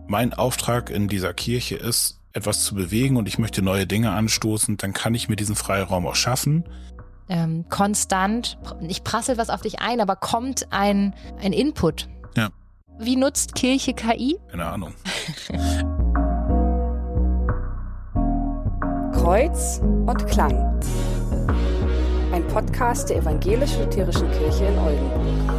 mein Auftrag in dieser Kirche ist, etwas zu bewegen und ich möchte neue Dinge anstoßen, dann kann ich mir diesen Freiraum auch schaffen. Konstant, nicht prasselt was auf dich ein, aber kommt ein Input. Ja. Wie nutzt Kirche KI? Keine Ahnung. Kreuz und Klang. Ein Podcast der Evangelisch-Lutherischen Kirche in Oldenburg.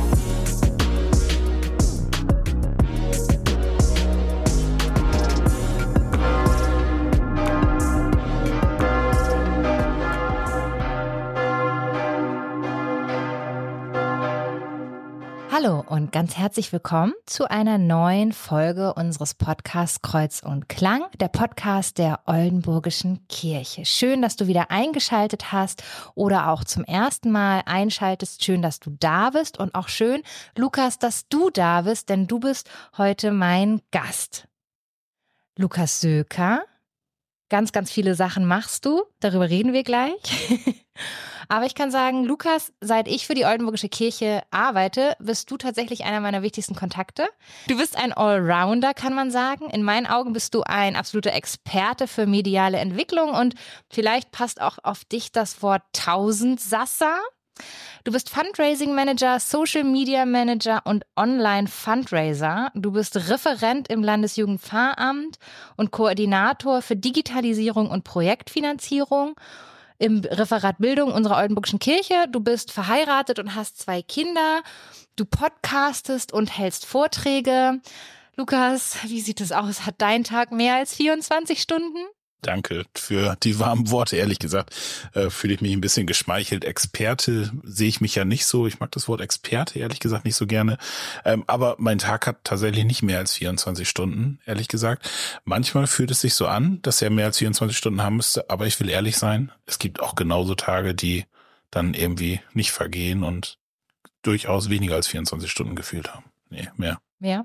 Hallo und ganz herzlich willkommen zu einer neuen Folge unseres Podcasts Kreuz und Klang, der Podcast der Oldenburgischen Kirche. Schön, dass du wieder eingeschaltet hast oder auch zum ersten Mal einschaltest. Schön, dass du da bist und auch schön, Lukas, dass du da bist, denn du bist heute mein Gast. Lukas Söker, ganz, ganz viele Sachen machst du, darüber reden wir gleich. Aber ich kann sagen, Lukas, seit ich für die Oldenburgische Kirche arbeite, bist du tatsächlich einer meiner wichtigsten Kontakte. Du bist ein Allrounder, kann man sagen. In meinen Augen bist du ein absoluter Experte für mediale Entwicklung und vielleicht passt auch auf dich das Wort Tausendsasser. Du bist Fundraising Manager, Social Media Manager und Online Fundraiser. Du bist Referent im Landesjugendpfarramt und Koordinator für Digitalisierung und Projektfinanzierung im Referat Bildung unserer Oldenburgischen Kirche. Du bist verheiratet und hast 2 Kinder. Du podcastest und hältst Vorträge. Lukas, wie sieht es aus? Hat dein Tag mehr als 24 Stunden? Danke für die warmen Worte, ehrlich gesagt. Fühle ich mich ein bisschen geschmeichelt. Experte sehe ich mich ja nicht so. Ich mag das Wort Experte, ehrlich gesagt, nicht so gerne. Aber mein Tag hat tatsächlich nicht mehr als 24 Stunden, ehrlich gesagt. Manchmal fühlt es sich so an, dass er mehr als 24 Stunden haben müsste. Aber ich will ehrlich sein, es gibt auch genauso Tage, die dann irgendwie nicht vergehen und durchaus weniger als 24 Stunden gefühlt haben. Nee, mehr. Mehr?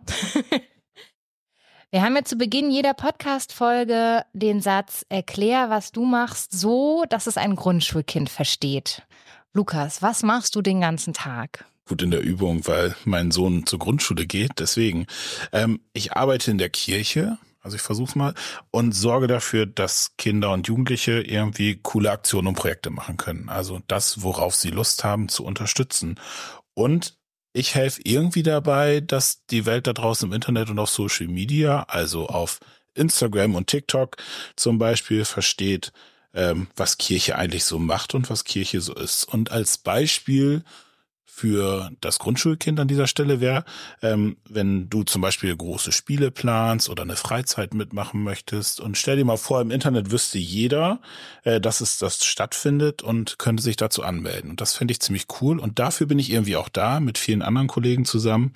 Wir haben ja zu Beginn jeder Podcast-Folge den Satz, erklär, was du machst, so, dass es ein Grundschulkind versteht. Lukas, was machst du den ganzen Tag? Gut in der Übung, weil mein Sohn zur Grundschule geht. Deswegen, ich arbeite in der Kirche, also ich versuch's mal, und sorge dafür, dass Kinder und Jugendliche irgendwie coole Aktionen und Projekte machen können. Also das, worauf sie Lust haben, zu unterstützen. Und ich helfe irgendwie dabei, dass die Welt da draußen im Internet und auf Social Media, also auf Instagram und TikTok zum Beispiel, versteht, was Kirche eigentlich so macht und was Kirche so ist. Und als Beispiel für das Grundschulkind an dieser Stelle wäre, wenn du zum Beispiel große Spiele planst oder eine Freizeit mitmachen möchtest und stell dir mal vor, im Internet wüsste jeder, dass das stattfindet und könnte sich dazu anmelden. Und das fände ich ziemlich cool und dafür bin ich irgendwie auch da, mit vielen anderen Kollegen zusammen,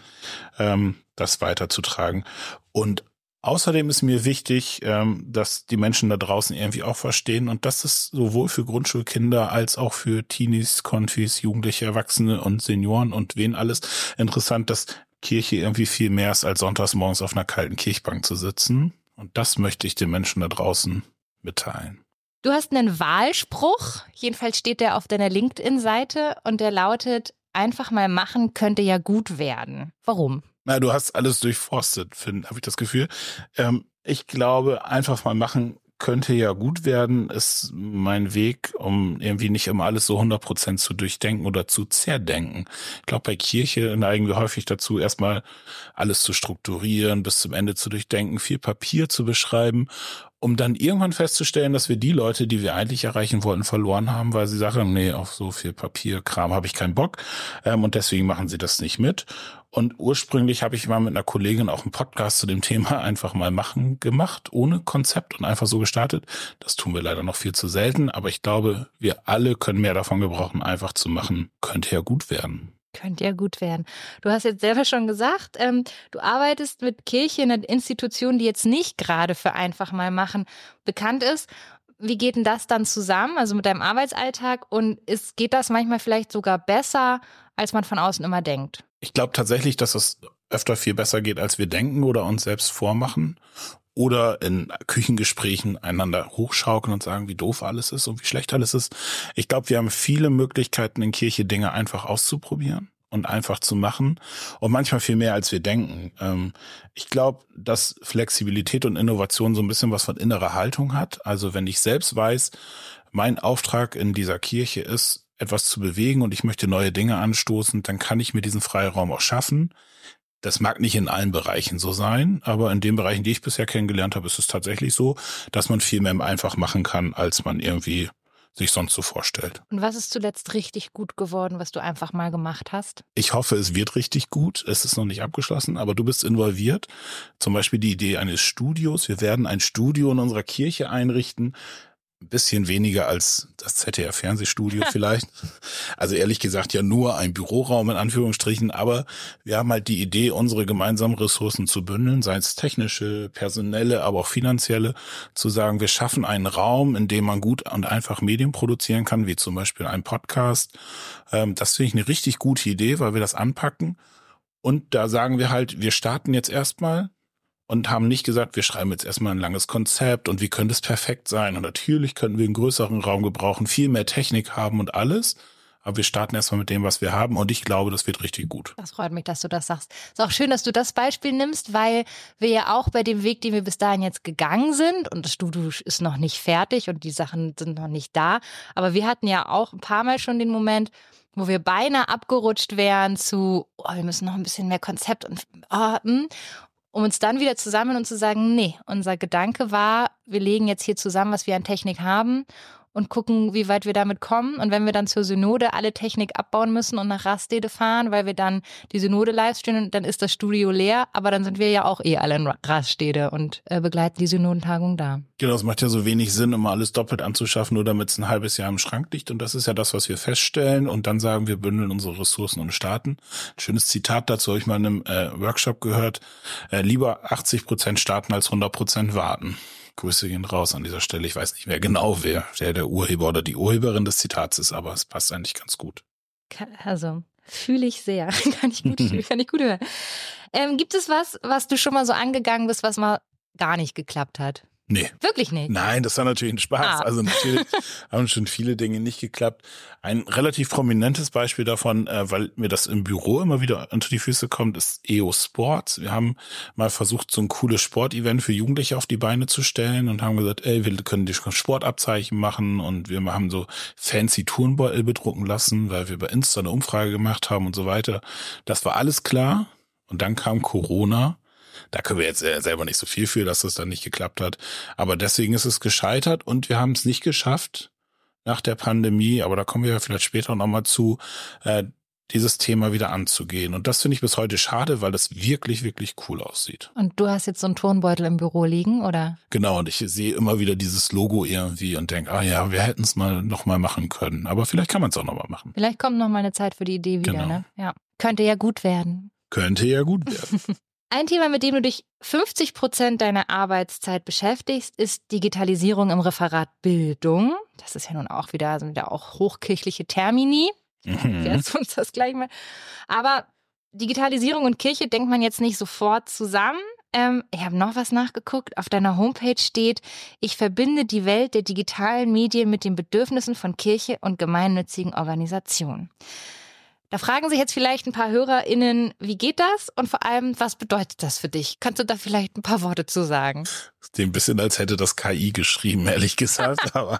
das weiterzutragen. Und außerdem ist mir wichtig, dass die Menschen da draußen irgendwie auch verstehen und das ist sowohl für Grundschulkinder als auch für Teenies, Konfis, Jugendliche, Erwachsene und Senioren und wen alles interessant, dass Kirche irgendwie viel mehr ist, als sonntags morgens auf einer kalten Kirchbank zu sitzen. Und das möchte ich den Menschen da draußen mitteilen. Du hast einen Wahlspruch, jedenfalls steht der auf deiner LinkedIn-Seite und der lautet, einfach mal machen könnte ja gut werden. Warum? Na, du hast alles durchforstet, habe ich das Gefühl. Ich glaube, einfach mal machen könnte ja gut werden, ist mein Weg, um irgendwie nicht immer alles so 100% zu durchdenken oder zu zerdenken. Ich glaube, bei Kirche neigen wir häufig dazu, erstmal alles zu strukturieren, bis zum Ende zu durchdenken, viel Papier zu beschreiben, um dann irgendwann festzustellen, dass wir die Leute, die wir eigentlich erreichen wollten, verloren haben, weil sie sagen, nee, auf so viel Papierkram habe ich keinen Bock und deswegen machen sie das nicht mit. Und ursprünglich habe ich mal mit einer Kollegin auch einen Podcast zu dem Thema einfach mal machen gemacht, ohne Konzept und einfach so gestartet. Das tun wir leider noch viel zu selten, aber ich glaube, wir alle können mehr davon gebrauchen, einfach zu machen. Könnte ja gut werden. Könnte ja gut werden. Du hast jetzt selber schon gesagt, du arbeitest mit Kirche in einer Institution, die jetzt nicht gerade für einfach mal machen bekannt ist. Wie geht denn das dann zusammen, also mit deinem Arbeitsalltag? Und geht das manchmal vielleicht sogar besser, als man von außen immer denkt? Ich glaube tatsächlich, dass es öfter viel besser geht, als wir denken oder uns selbst vormachen. Oder in Küchengesprächen einander hochschaukeln und sagen, wie doof alles ist und wie schlecht alles ist. Ich glaube, wir haben viele Möglichkeiten in Kirche, Dinge einfach auszuprobieren. und einfach zu machen und manchmal viel mehr, als wir denken. Ich glaube, dass Flexibilität und Innovation so ein bisschen was von innerer Haltung hat. Also wenn ich selbst weiß, mein Auftrag in dieser Kirche ist, etwas zu bewegen und ich möchte neue Dinge anstoßen, dann kann ich mir diesen Freiraum auch schaffen. Das mag nicht in allen Bereichen so sein, aber in den Bereichen, die ich bisher kennengelernt habe, ist es tatsächlich so, dass man viel mehr einfach machen kann, als man irgendwie sich sonst so vorstellt. Und was ist zuletzt richtig gut geworden, was du einfach mal gemacht hast? Ich hoffe, es wird richtig gut. Es ist noch nicht abgeschlossen, aber du bist involviert. Zum Beispiel die Idee eines Studios. Wir werden ein Studio in unserer Kirche einrichten. Ein bisschen weniger als das ZDF-Fernsehstudio vielleicht. Also ehrlich gesagt ja nur ein Büroraum in Anführungsstrichen, aber wir haben halt die Idee, unsere gemeinsamen Ressourcen zu bündeln, sei es technische, personelle, aber auch finanzielle, zu sagen, wir schaffen einen Raum, in dem man gut und einfach Medien produzieren kann, wie zum Beispiel ein Podcast. Das finde ich eine richtig gute Idee, weil wir das anpacken. Und da sagen wir halt, wir starten jetzt erstmal und haben nicht gesagt, wir schreiben jetzt erstmal ein langes Konzept und wie könnte es perfekt sein. Und natürlich könnten wir einen größeren Raum gebrauchen, viel mehr Technik haben und alles. Aber wir starten erstmal mit dem, was wir haben. Und ich glaube, das wird richtig gut. Das freut mich, dass du das sagst. Ist auch schön, dass du das Beispiel nimmst, weil wir ja auch bei dem Weg, den wir bis dahin jetzt gegangen sind, und das Studio ist noch nicht fertig und die Sachen sind noch nicht da. Aber wir hatten ja auch ein paar Mal schon den Moment, wo wir beinahe abgerutscht wären zu, wir müssen noch ein bisschen mehr Konzept und um uns dann wieder zusammen und zu sagen, nee, unser Gedanke war, wir legen jetzt hier zusammen, was wir an Technik haben und gucken, wie weit wir damit kommen. Und wenn wir dann zur Synode alle Technik abbauen müssen und nach Rastede fahren, weil wir dann die Synode live stehen, dann ist das Studio leer, aber dann sind wir ja auch alle in Rastede und begleiten die Synodentagung da. Genau, es macht ja so wenig Sinn, immer alles doppelt anzuschaffen, nur damit es ein halbes Jahr im Schrank liegt. Und das ist ja das, was wir feststellen. Und dann sagen wir, bündeln unsere Ressourcen und starten. Ein schönes Zitat dazu habe ich mal in einem Workshop gehört. Lieber 80% starten als 100% warten. Grüße gehen raus an dieser Stelle. Ich weiß nicht mehr genau, wer der Urheber oder die Urheberin des Zitats ist, aber es passt eigentlich ganz gut. Also, fühle ich sehr. Kann ich gut hören. Gibt es was du schon mal so angegangen bist, was mal gar nicht geklappt hat? Nee. Wirklich nicht? Nein, das war natürlich ein Spaß. Also natürlich haben schon viele Dinge nicht geklappt. Ein relativ prominentes Beispiel davon, weil mir das im Büro immer wieder unter die Füße kommt, ist EO Sports. Wir haben mal versucht, so ein cooles Sportevent für Jugendliche auf die Beine zu stellen und haben gesagt, wir können die Sportabzeichen machen und wir haben so fancy Turnbeutel bedrucken lassen, weil wir bei Insta eine Umfrage gemacht haben und so weiter. Das war alles klar. Und dann kam Corona. Da können wir jetzt selber nicht so viel für, dass das dann nicht geklappt hat. Aber deswegen ist es gescheitert und wir haben es nicht geschafft nach der Pandemie, aber da kommen wir ja vielleicht später nochmal zu, dieses Thema wieder anzugehen. Und das finde ich bis heute schade, weil das wirklich, wirklich cool aussieht. Und du hast jetzt so einen Turnbeutel im Büro liegen, oder? Genau, und ich sehe immer wieder dieses Logo irgendwie und denke, wir hätten es noch mal machen können. Aber vielleicht kann man es auch noch mal machen. Vielleicht kommt noch mal eine Zeit für die Idee wieder, genau. Ne? Ja. Könnte ja gut werden. Könnte ja gut werden. Ein Thema, mit dem du dich 50% deiner Arbeitszeit beschäftigst, ist Digitalisierung im Referat Bildung. Das ist ja nun auch wieder auch hochkirchliche Termini. Jetzt uns das gleich mal. Aber Digitalisierung und Kirche denkt man jetzt nicht sofort zusammen. Ich habe noch was nachgeguckt. Auf deiner Homepage steht, ich verbinde die Welt der digitalen Medien mit den Bedürfnissen von Kirche und gemeinnützigen Organisationen. Da fragen sich jetzt vielleicht ein paar HörerInnen, wie geht das? Und vor allem, was bedeutet das für dich? Kannst du da vielleicht ein paar Worte zu sagen? Ein bisschen, als hätte das KI geschrieben, ehrlich gesagt. Aber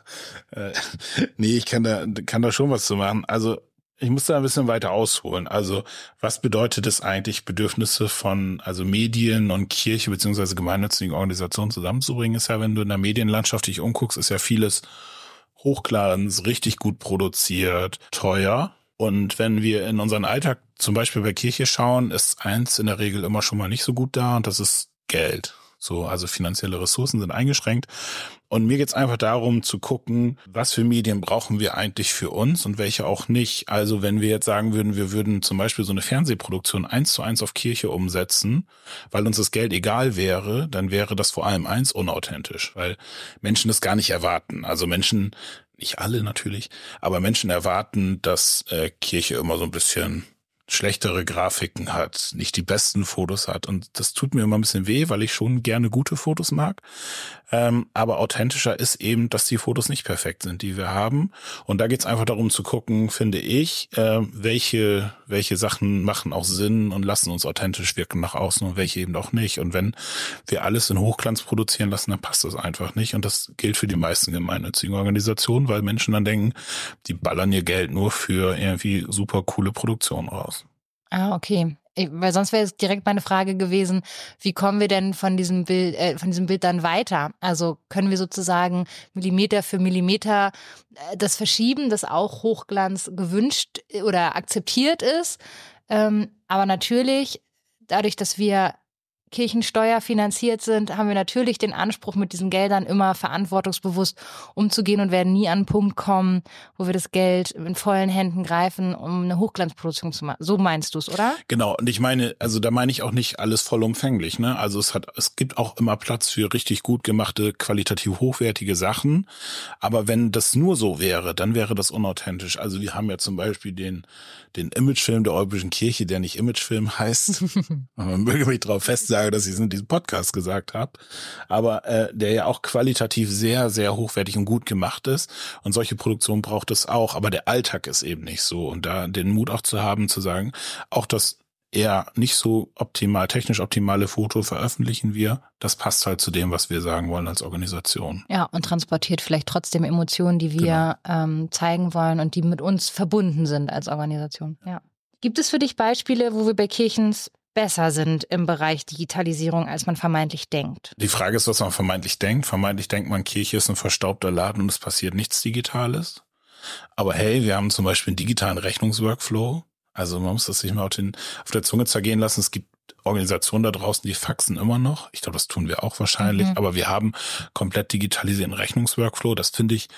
nee, ich kann da schon was zu machen. Also ich muss da ein bisschen weiter ausholen. Also was bedeutet es eigentlich, Bedürfnisse von Medien und Kirche beziehungsweise gemeinnützigen Organisationen zusammenzubringen? Ist ja, wenn du in der Medienlandschaft dich umguckst, ist ja vieles hochglanz, richtig gut produziert, teuer. Und wenn wir in unseren Alltag zum Beispiel bei Kirche schauen, ist eins in der Regel immer schon mal nicht so gut da und das ist Geld. Also finanzielle Ressourcen sind eingeschränkt. Und mir geht's einfach darum zu gucken, was für Medien brauchen wir eigentlich für uns und welche auch nicht. Also wenn wir jetzt sagen würden, wir würden zum Beispiel so eine Fernsehproduktion 1:1 auf Kirche umsetzen, weil uns das Geld egal wäre, dann wäre das vor allem eins unauthentisch, weil Menschen das gar nicht erwarten. Also Menschen, nicht alle natürlich, aber Menschen erwarten, dass Kirche immer so ein bisschen schlechtere Grafiken hat, nicht die besten Fotos hat. Und das tut mir immer ein bisschen weh, weil ich schon gerne gute Fotos mag. Aber authentischer ist eben, dass die Fotos nicht perfekt sind, die wir haben. Und da geht es einfach darum zu gucken, finde ich, welche Sachen machen auch Sinn und lassen uns authentisch wirken nach außen und welche eben auch nicht. Und wenn wir alles in Hochglanz produzieren lassen, dann passt das einfach nicht. Und das gilt für die meisten gemeinnützigen Organisationen, weil Menschen dann denken, die ballern ihr Geld nur für irgendwie super coole Produktionen raus. Ah, okay. Weil sonst wäre es direkt meine Frage gewesen, wie kommen wir denn von diesem Bild dann weiter? Also können wir sozusagen Millimeter für Millimeter das verschieben, dass auch Hochglanz gewünscht oder akzeptiert ist? Aber natürlich, dadurch, dass wir Kirchensteuer finanziert sind, haben wir natürlich den Anspruch, mit diesen Geldern immer verantwortungsbewusst umzugehen und werden nie an einen Punkt kommen, wo wir das Geld in vollen Händen greifen, um eine Hochglanzproduktion zu machen. So meinst du es, oder? Genau. Und ich meine, also da meine ich auch nicht alles vollumfänglich, ne? Also es gibt auch immer Platz für richtig gut gemachte, qualitativ hochwertige Sachen. Aber wenn das nur so wäre, dann wäre das unauthentisch. Also wir haben ja zum Beispiel den Imagefilm der Oldenburgischen Kirche, der nicht Imagefilm heißt. Man möge mich darauf festsagen, dass ich es in diesem Podcast gesagt habe, aber der ja auch qualitativ sehr, sehr hochwertig und gut gemacht ist. Und solche Produktionen braucht es auch, aber der Alltag ist eben nicht so. Und da den Mut auch zu haben, zu sagen, auch das eher nicht so technisch optimale Foto veröffentlichen wir, das passt halt zu dem, was wir sagen wollen als Organisation. Ja, und transportiert vielleicht trotzdem Emotionen, die wir zeigen wollen und die mit uns verbunden sind als Organisation. Ja. Gibt es für dich Beispiele, wo wir bei Kirchens besser sind im Bereich Digitalisierung, als man vermeintlich denkt? Die Frage ist, was man vermeintlich denkt. Vermeintlich denkt man, Kirche ist ein verstaubter Laden und es passiert nichts Digitales. Aber hey, wir haben zum Beispiel einen digitalen Rechnungsworkflow. Also man muss das sich mal auf der Zunge zergehen lassen. Es gibt Organisationen da draußen, die faxen immer noch. Ich glaube, das tun wir auch wahrscheinlich. Aber wir haben komplett digitalisierten Rechnungsworkflow. Das finde ich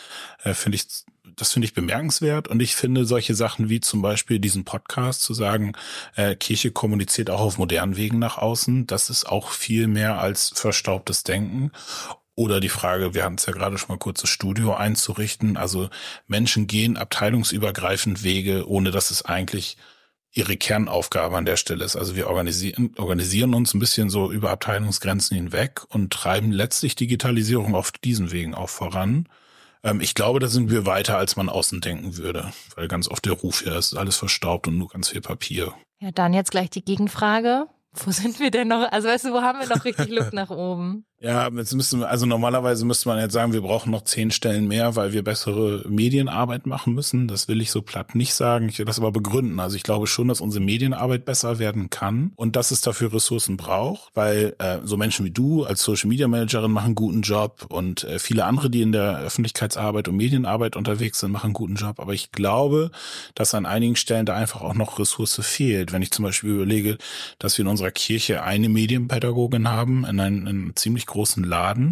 bemerkenswert. Und ich finde solche Sachen wie zum Beispiel diesen Podcast zu sagen, Kirche kommuniziert auch auf modernen Wegen nach außen. Das ist auch viel mehr als verstaubtes Denken. Oder die Frage, wir hatten es ja gerade schon mal kurz, das Studio einzurichten. Also Menschen gehen abteilungsübergreifend Wege, ohne dass es eigentlich ihre Kernaufgabe an der Stelle ist. Also wir organisieren uns ein bisschen so über Abteilungsgrenzen hinweg und treiben letztlich Digitalisierung auf diesen Wegen auch voran. Ich glaube, da sind wir weiter, als man außen denken würde, weil ganz oft der Ruf ja ist, alles verstaubt und nur ganz viel Papier. Ja, dann jetzt gleich die Gegenfrage. Wo sind wir denn noch? Also weißt du, wo haben wir noch richtig Luft nach oben? Ja, jetzt normalerweise müsste man jetzt sagen, wir brauchen noch 10 Stellen mehr, weil wir bessere Medienarbeit machen müssen. Das will ich so platt nicht sagen. Ich will das aber begründen. Also ich glaube schon, dass unsere Medienarbeit besser werden kann und dass es dafür Ressourcen braucht, weil so Menschen wie du als Social Media Managerin machen einen guten Job und viele andere, die in der Öffentlichkeitsarbeit und Medienarbeit unterwegs sind, machen einen guten Job. Aber ich glaube, dass an einigen Stellen da einfach auch noch Ressource fehlt. Wenn ich zum Beispiel überlege, dass wir in unserer Kirche eine Medienpädagogin haben, in einem ziemlich großen Laden,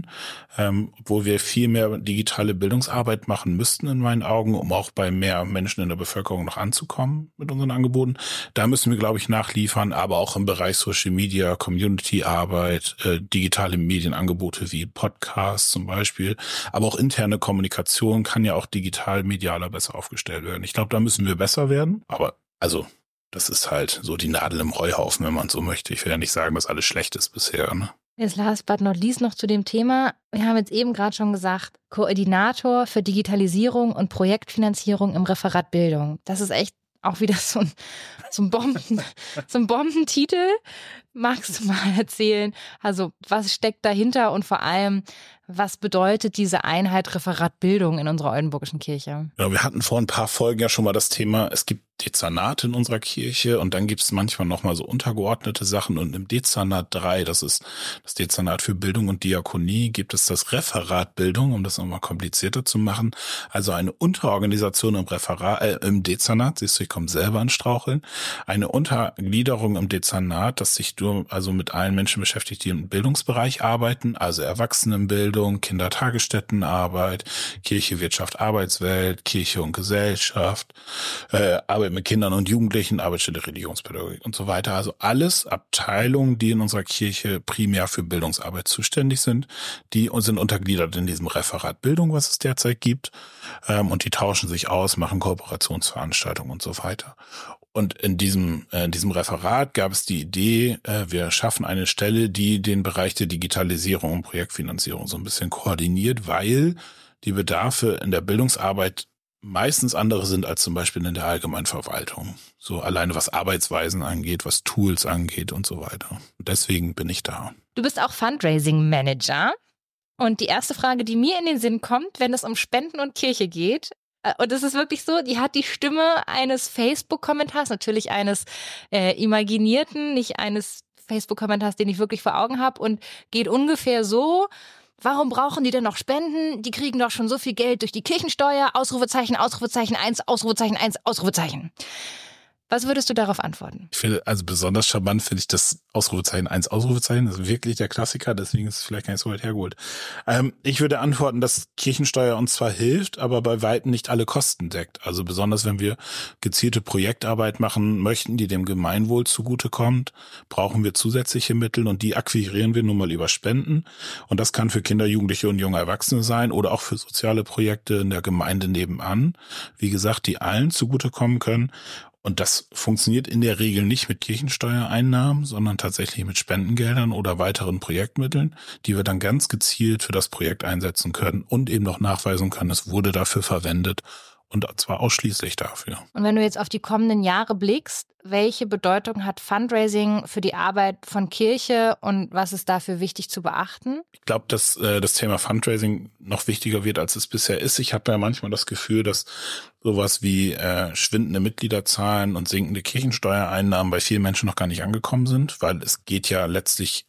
wo wir viel mehr digitale Bildungsarbeit machen müssten in meinen Augen, um auch bei mehr Menschen in der Bevölkerung noch anzukommen mit unseren Angeboten. Da müssen wir, glaube ich, nachliefern, aber auch im Bereich Social Media, Community-Arbeit, digitale Medienangebote wie Podcasts zum Beispiel, aber auch interne Kommunikation kann ja auch digital medialer besser aufgestellt werden. Ich glaube, da müssen wir besser werden, aber das ist halt so die Nadel im Heuhaufen, wenn man so möchte. Ich will ja nicht sagen, dass alles schlecht ist bisher, ne? Jetzt last but not least noch zu dem Thema. Wir haben jetzt eben gerade schon gesagt, Koordinator für Digitalisierung und Projektfinanzierung im Referat Bildung. Das ist echt auch wieder so ein Bombentitel. Magst du mal erzählen, also was steckt dahinter und vor allem, was bedeutet diese Einheit Referat Bildung in unserer Oldenburgischen Kirche? Ja, wir hatten vor ein paar Folgen ja schon mal das Thema, es gibt Dezernate in unserer Kirche und dann gibt es manchmal nochmal so untergeordnete Sachen und im Dezernat 3, das ist das Dezernat für Bildung und Diakonie, gibt es das Referat Bildung, um das nochmal komplizierter zu machen, also eine Unterorganisation im Dezernat, siehst du, ich komme selber an Straucheln, eine Untergliederung im Dezernat, das sich mit allen Menschen beschäftigt, die im Bildungsbereich arbeiten, also Erwachsenenbildung, Kindertagesstättenarbeit, Kirche, Wirtschaft, Arbeitswelt, Kirche und Gesellschaft, Arbeit mit Kindern und Jugendlichen, Arbeitsstelle Religionspädagogik und so weiter. Also alles Abteilungen, die in unserer Kirche primär für Bildungsarbeit zuständig sind, die sind untergliedert in diesem Referat Bildung, was es derzeit gibt, und die tauschen sich aus, machen Kooperationsveranstaltungen und so weiter. Und in diesem Referat gab es die Idee, wir schaffen eine Stelle, die den Bereich der Digitalisierung und Projektfinanzierung so ein bisschen koordiniert, weil die Bedarfe in der Bildungsarbeit meistens andere sind als zum Beispiel in der allgemeinen Verwaltung. So alleine was Arbeitsweisen angeht, was Tools angeht und so weiter. Und deswegen bin ich da. Du bist auch Fundraising-Manager. Und die erste Frage, die mir in den Sinn kommt, wenn es um Spenden und Kirche geht, und es ist wirklich so, die hat die Stimme eines Facebook-Kommentars, natürlich eines imaginierten, nicht eines Facebook-Kommentars, den ich wirklich vor Augen habe, und geht ungefähr so: Warum brauchen die denn noch Spenden? Die kriegen doch schon so viel Geld durch die Kirchensteuer. Ausrufezeichen, Ausrufezeichen 1, Ausrufezeichen 1, Ausrufezeichen. Was würdest du darauf antworten? Ich finde, also besonders charmant finde ich das Ausrufezeichen 1, Ausrufezeichen. Das ist wirklich der Klassiker, deswegen ist es vielleicht gar nicht so weit hergeholt. Ich würde antworten, dass Kirchensteuer uns zwar hilft, aber bei weitem nicht alle Kosten deckt. Also besonders, wenn wir gezielte Projektarbeit machen möchten, die dem Gemeinwohl zugutekommt, brauchen wir zusätzliche Mittel und die akquirieren wir nun mal über Spenden. Und das kann für Kinder, Jugendliche und junge Erwachsene sein oder auch für soziale Projekte in der Gemeinde nebenan. Wie gesagt, die allen zugutekommen können. Und das funktioniert in der Regel nicht mit Kirchensteuereinnahmen, sondern tatsächlich mit Spendengeldern oder weiteren Projektmitteln, die wir dann ganz gezielt für das Projekt einsetzen können und eben noch nachweisen können, es wurde dafür verwendet. Und zwar ausschließlich dafür. Und wenn du jetzt auf die kommenden Jahre blickst, welche Bedeutung hat Fundraising für die Arbeit von Kirche und was ist dafür wichtig zu beachten? Ich glaube, dass das Thema Fundraising noch wichtiger wird, als es bisher ist. Ich habe ja manchmal das Gefühl, dass sowas wie schwindende Mitgliederzahlen und sinkende Kirchensteuereinnahmen bei vielen Menschen noch gar nicht angekommen sind, weil es geht ja letztlich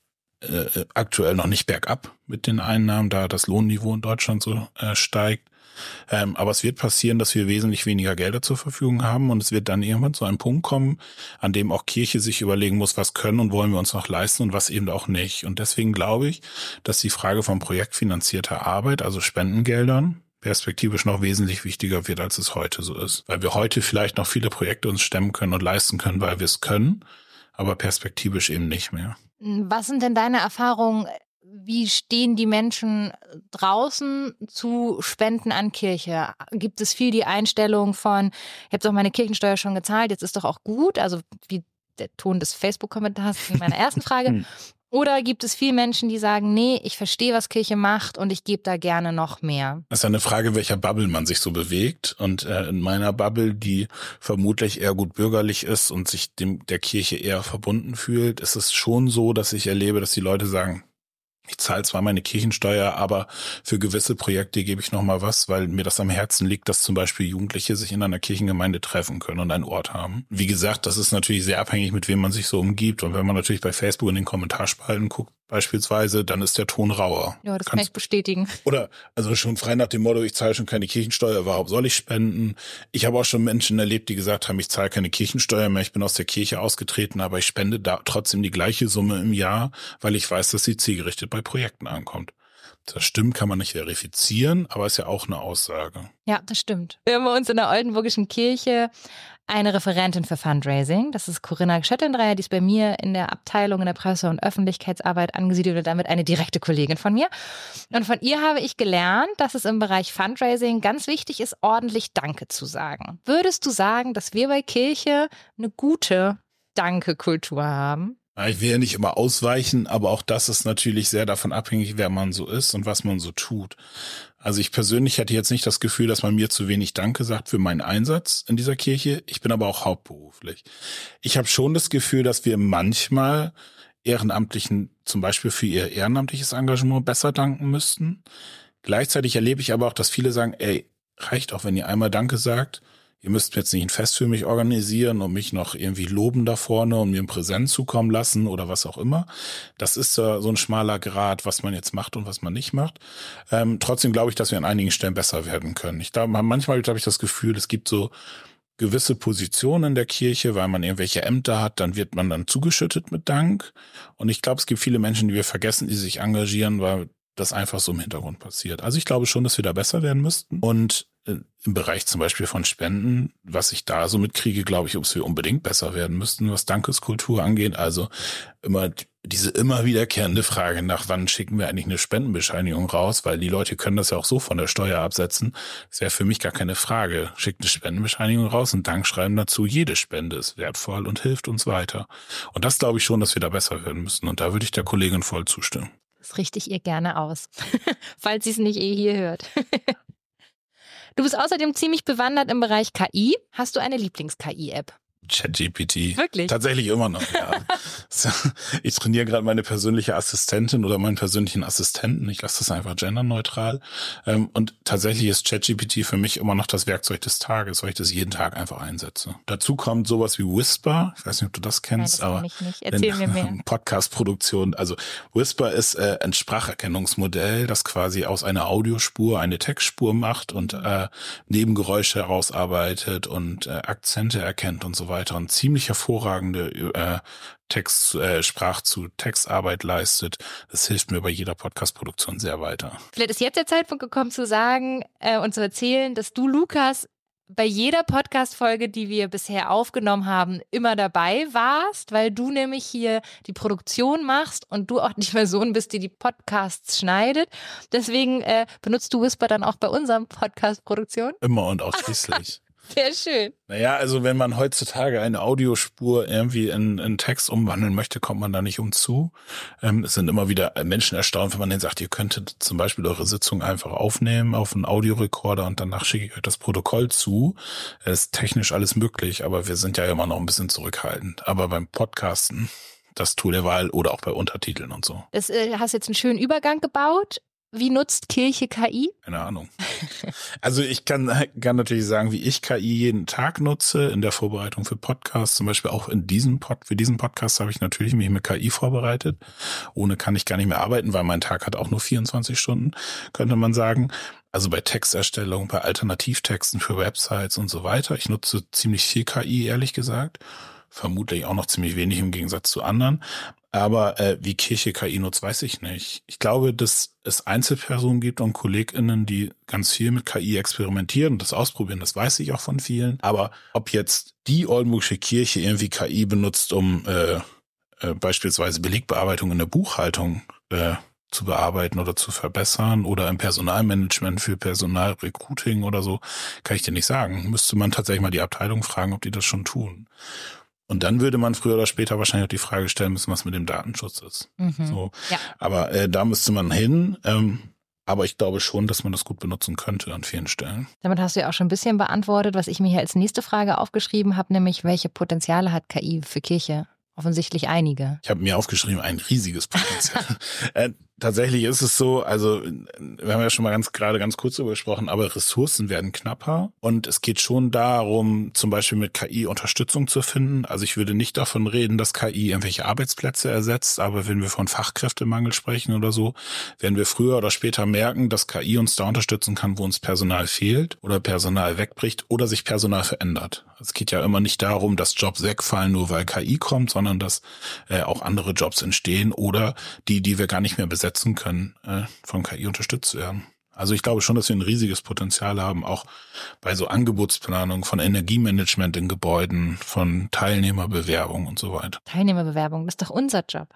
aktuell noch nicht bergab mit den Einnahmen, da das Lohnniveau in Deutschland so steigt. Aber es wird passieren, dass wir wesentlich weniger Gelder zur Verfügung haben und es wird dann irgendwann zu einem Punkt kommen, an dem auch Kirche sich überlegen muss, was können und wollen wir uns noch leisten und was eben auch nicht. Und deswegen glaube ich, dass die Frage von projektfinanzierter Arbeit, also Spendengeldern, perspektivisch noch wesentlich wichtiger wird, als es heute so ist. Weil wir heute vielleicht noch viele Projekte uns stemmen können und leisten können, weil wir es können, aber perspektivisch eben nicht mehr. Was sind denn deine Erfahrungen? Wie stehen die Menschen draußen zu Spenden an Kirche? Gibt es viel die Einstellung von, ich habe doch meine Kirchensteuer schon gezahlt, jetzt ist doch auch gut, also wie der Ton des Facebook-Kommentars in meiner ersten Frage. Oder gibt es viele Menschen, die sagen, nee, ich verstehe, was Kirche macht und ich gebe da gerne noch mehr? Das ist eine Frage, in welcher Bubble man sich so bewegt. Und in meiner Bubble, die vermutlich eher gut bürgerlich ist und sich der Kirche eher verbunden fühlt, ist es schon so, dass ich erlebe, dass die Leute sagen, ich zahle zwar meine Kirchensteuer, aber für gewisse Projekte gebe ich noch mal was, weil mir das am Herzen liegt, dass zum Beispiel Jugendliche sich in einer Kirchengemeinde treffen können und einen Ort haben. Wie gesagt, das ist natürlich sehr abhängig, mit wem man sich so umgibt. Und wenn man natürlich bei Facebook in den Kommentarspalten guckt, beispielsweise, dann ist der Ton rauer. Ja, das kann ich bestätigen. Oder also schon frei nach dem Motto, ich zahle schon keine Kirchensteuer, warum soll ich spenden? Ich habe auch schon Menschen erlebt, die gesagt haben, ich zahle keine Kirchensteuer mehr, ich bin aus der Kirche ausgetreten, aber ich spende da trotzdem die gleiche Summe im Jahr, weil ich weiß, dass sie zielgerichtet bei Projekten ankommt. Das stimmt, kann man nicht verifizieren, aber ist ja auch eine Aussage. Ja, das stimmt. Wir haben bei uns in der Oldenburgischen Kirche eine Referentin für Fundraising. Das ist Corinna Schöttendreier, die ist bei mir in der Abteilung in der Presse- und Öffentlichkeitsarbeit angesiedelt und damit eine direkte Kollegin von mir. Und von ihr habe ich gelernt, dass es im Bereich Fundraising ganz wichtig ist, ordentlich Danke zu sagen. Würdest du sagen, dass wir bei Kirche eine gute Danke-Kultur haben? Ich will ja nicht immer ausweichen, aber auch das ist natürlich sehr davon abhängig, wer man so ist und was man so tut. Also ich persönlich hätte jetzt nicht das Gefühl, dass man mir zu wenig Danke sagt für meinen Einsatz in dieser Kirche. Ich bin aber auch hauptberuflich. Ich habe schon das Gefühl, dass wir manchmal Ehrenamtlichen zum Beispiel für ihr ehrenamtliches Engagement besser danken müssten. Gleichzeitig erlebe ich aber auch, dass viele sagen, ey, reicht auch, wenn ihr einmal Danke sagt. Ihr müsst jetzt nicht ein Fest für mich organisieren und mich noch irgendwie loben da vorne und mir ein Präsent zukommen lassen oder was auch immer. Das ist so ein schmaler Grat, was man jetzt macht und was man nicht macht. Trotzdem glaube ich, dass wir an einigen Stellen besser werden können. Manchmal habe ich das Gefühl, es gibt so gewisse Positionen in der Kirche, weil man irgendwelche Ämter hat, dann wird man dann zugeschüttet mit Dank. Und ich glaube, es gibt viele Menschen, die wir vergessen, die sich engagieren, weil das einfach so im Hintergrund passiert. Also ich glaube schon, dass wir da besser werden müssten. Und im Bereich zum Beispiel von Spenden, was ich da so mitkriege, glaube ich, ob wir unbedingt besser werden müssten, was Dankeskultur angeht. Also diese immer wiederkehrende Frage nach, wann schicken wir eigentlich eine Spendenbescheinigung raus, weil die Leute können das ja auch so von der Steuer absetzen. Das wäre für mich gar keine Frage. Schickt eine Spendenbescheinigung raus und Dankschreiben dazu. Jede Spende ist wertvoll und hilft uns weiter. Und das glaube ich schon, dass wir da besser werden müssen. Und da würde ich der Kollegin voll zustimmen. Das richte ich ihr gerne aus, falls sie es nicht hier hört. Du bist außerdem ziemlich bewandert im Bereich KI. Hast du eine Lieblings-KI-App? ChatGPT. Wirklich? Tatsächlich immer noch, ja. Ich trainiere gerade meine persönliche Assistentin oder meinen persönlichen Assistenten. Ich lasse das einfach genderneutral. Und tatsächlich ist ChatGPT für mich immer noch das Werkzeug des Tages, weil ich das jeden Tag einfach einsetze. Dazu kommt sowas wie Whisper. Ich weiß nicht, ob du das kennst, Nein, das aber kenn ich nicht. Erzähl mir mehr. Podcast-Produktion. Also Whisper ist ein Spracherkennungsmodell, das quasi aus einer Audiospur eine Textspur macht und Nebengeräusche herausarbeitet und Akzente erkennt und so weiter und ziemlich hervorragende Sprach-zu-Textarbeit leistet. Das hilft mir bei jeder Podcast-Produktion sehr weiter. Vielleicht ist jetzt der Zeitpunkt gekommen zu sagen und zu erzählen, dass du, Lukas, bei jeder Podcast-Folge, die wir bisher aufgenommen haben, immer dabei warst, weil du nämlich hier die Produktion machst und du auch die Person bist, die Podcasts schneidet. Deswegen benutzt du Whisper dann auch bei unserem Podcast-Produktion? Immer und ausschließlich. Sehr schön. Naja, also wenn man heutzutage eine Audiospur irgendwie in Text umwandeln möchte, kommt man da nicht umzu. Es sind immer wieder Menschen erstaunt, wenn man denen sagt, ihr könntet zum Beispiel eure Sitzung einfach aufnehmen auf einen Audiorekorder und danach schicke ich euch das Protokoll zu. Es ist technisch alles möglich, aber wir sind ja immer noch ein bisschen zurückhaltend. Aber beim Podcasten, das Tool der Wahl oder auch bei Untertiteln und so. Das hast jetzt einen schönen Übergang gebaut. Wie nutzt Kirche KI? Keine Ahnung. Also ich kann natürlich sagen, wie ich KI jeden Tag nutze in der Vorbereitung für Podcasts. Zum Beispiel auch für diesen Podcast habe ich natürlich mich mit KI vorbereitet. Ohne kann ich gar nicht mehr arbeiten, weil mein Tag hat auch nur 24 Stunden, könnte man sagen. Also bei Texterstellung, bei Alternativtexten für Websites und so weiter. Ich nutze ziemlich viel KI, ehrlich gesagt. Vermutlich auch noch ziemlich wenig im Gegensatz zu anderen. Aber wie Kirche KI nutzt, weiß ich nicht. Ich glaube, dass es Einzelpersonen gibt und KollegInnen, die ganz viel mit KI experimentieren und das ausprobieren. Das weiß ich auch von vielen. Aber ob jetzt die Oldenburgische Kirche irgendwie KI benutzt, um beispielsweise Belegbearbeitung in der Buchhaltung zu bearbeiten oder zu verbessern oder im Personalmanagement für Personalrecruiting oder so, kann ich dir nicht sagen. Müsste man tatsächlich mal die Abteilung fragen, ob die das schon tun. Und dann würde man früher oder später wahrscheinlich auch die Frage stellen müssen, was mit dem Datenschutz ist. So. Ja. Aber da müsste man hin. Aber ich glaube schon, dass man das gut benutzen könnte an vielen Stellen. Damit hast du ja auch schon ein bisschen beantwortet, was ich mir hier als nächste Frage aufgeschrieben habe, nämlich welche Potenziale hat KI für Kirche? Offensichtlich einige. Ich habe mir aufgeschrieben, ein riesiges Potenzial. Tatsächlich ist es so, also wir haben ja schon mal gerade ganz kurz darüber gesprochen, aber Ressourcen werden knapper und es geht schon darum, zum Beispiel mit KI Unterstützung zu finden. Also ich würde nicht davon reden, dass KI irgendwelche Arbeitsplätze ersetzt, aber wenn wir von Fachkräftemangel sprechen oder so, werden wir früher oder später merken, dass KI uns da unterstützen kann, wo uns Personal fehlt oder Personal wegbricht oder sich Personal verändert. Es geht ja immer nicht darum, dass Jobs wegfallen, nur weil KI kommt, sondern dass auch andere Jobs entstehen oder die wir gar nicht mehr besetzen können, von KI unterstützt werden. Also ich glaube schon, dass wir ein riesiges Potenzial haben, auch bei so Angebotsplanung von Energiemanagement in Gebäuden, von Teilnehmerbewerbung und so weiter. Teilnehmerbewerbung, das ist doch unser Job.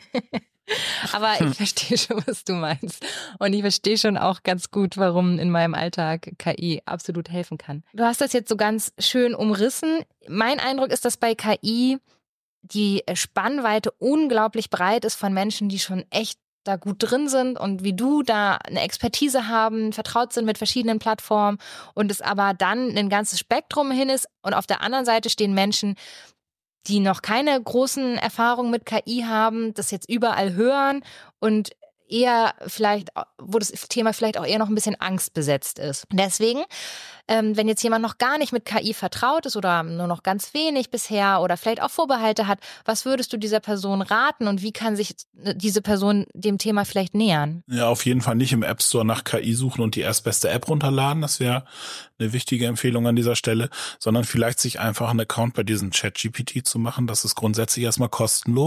Aber ich verstehe schon, was du meinst. Und ich verstehe schon auch ganz gut, warum in meinem Alltag KI absolut helfen kann. Du hast das jetzt so ganz schön umrissen. Mein Eindruck ist, dass bei KI die Spannweite unglaublich breit ist von Menschen, die schon echt da gut drin sind und wie du da eine Expertise haben, vertraut sind mit verschiedenen Plattformen und es aber dann ein ganzes Spektrum hin ist. Und auf der anderen Seite stehen Menschen, die noch keine großen Erfahrungen mit KI haben, das jetzt überall hören und eher vielleicht, wo das Thema vielleicht auch eher noch ein bisschen angstbesetzt ist. Deswegen, wenn jetzt jemand noch gar nicht mit KI vertraut ist oder nur noch ganz wenig bisher oder vielleicht auch Vorbehalte hat, was würdest du dieser Person raten und wie kann sich diese Person dem Thema vielleicht nähern? Ja, auf jeden Fall nicht im App Store nach KI suchen und die erstbeste App runterladen. Das wäre eine wichtige Empfehlung an dieser Stelle, sondern vielleicht sich einfach einen Account bei diesem ChatGPT zu machen. Das ist grundsätzlich erstmal kostenlos.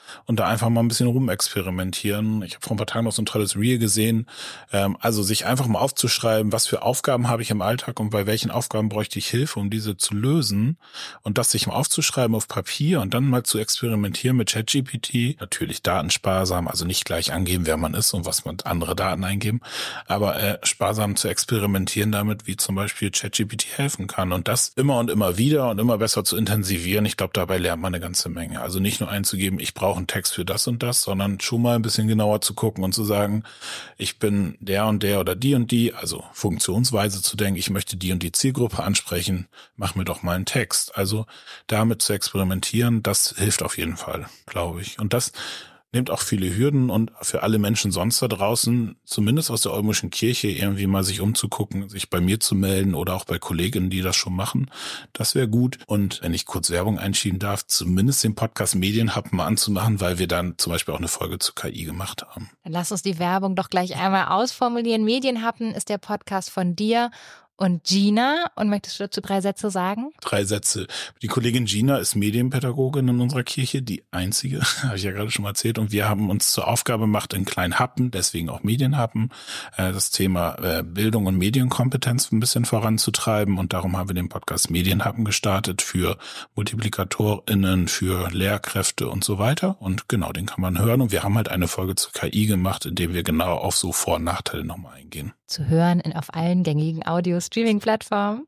und da einfach mal ein bisschen rumexperimentieren. Ich habe vor ein paar Tagen noch so ein tolles Reel gesehen. Also sich einfach mal aufzuschreiben, was für Aufgaben habe ich im Alltag und bei welchen Aufgaben bräuchte ich Hilfe, um diese zu lösen. Und das sich mal aufzuschreiben auf Papier und dann mal zu experimentieren mit ChatGPT. Natürlich datensparsam, also nicht gleich angeben, wer man ist und was man andere Daten eingeben, aber sparsam zu experimentieren damit, wie zum Beispiel ChatGPT helfen kann. Und das immer und immer wieder und immer besser zu intensivieren. Ich glaube, dabei lernt man eine ganze Menge. Also nicht nur einzugeben, ich brauche einen Text für das und das, sondern schon mal ein bisschen genauer zu gucken und zu sagen, ich bin der und der oder die, also funktionsweise zu denken, ich möchte die und die Zielgruppe ansprechen, mach mir doch mal einen Text. Also damit zu experimentieren, das hilft auf jeden Fall, glaube ich. Und das nimmt auch viele Hürden und für alle Menschen sonst da draußen, zumindest aus der Oldenburgischen Kirche, irgendwie mal sich umzugucken, sich bei mir zu melden oder auch bei Kolleginnen, die das schon machen. Das wäre gut. Und wenn ich kurz Werbung einschieben darf, zumindest den Podcast Medienhub mal anzumachen, weil wir dann zum Beispiel auch eine Folge zu KI gemacht haben. Dann lass uns die Werbung doch gleich einmal ausformulieren. Medienhub ist der Podcast von dir und Gina. Und möchtest du dazu 3 Sätze sagen? 3 Sätze. Die Kollegin Gina ist Medienpädagogin in unserer Kirche, die einzige, habe ich ja gerade schon mal erzählt. Und wir haben uns zur Aufgabe gemacht, in kleinen Happen, deswegen auch Medienhappen, das Thema Bildung und Medienkompetenz ein bisschen voranzutreiben. Und darum haben wir den Podcast Medienhappen gestartet für MultiplikatorInnen, für Lehrkräfte und so weiter. Und genau, den kann man hören. Und wir haben halt eine Folge zur KI gemacht, in der wir genau auf so Vor- und Nachteile nochmal eingehen. Zu hören auf allen gängigen Audio-Streaming-Plattformen.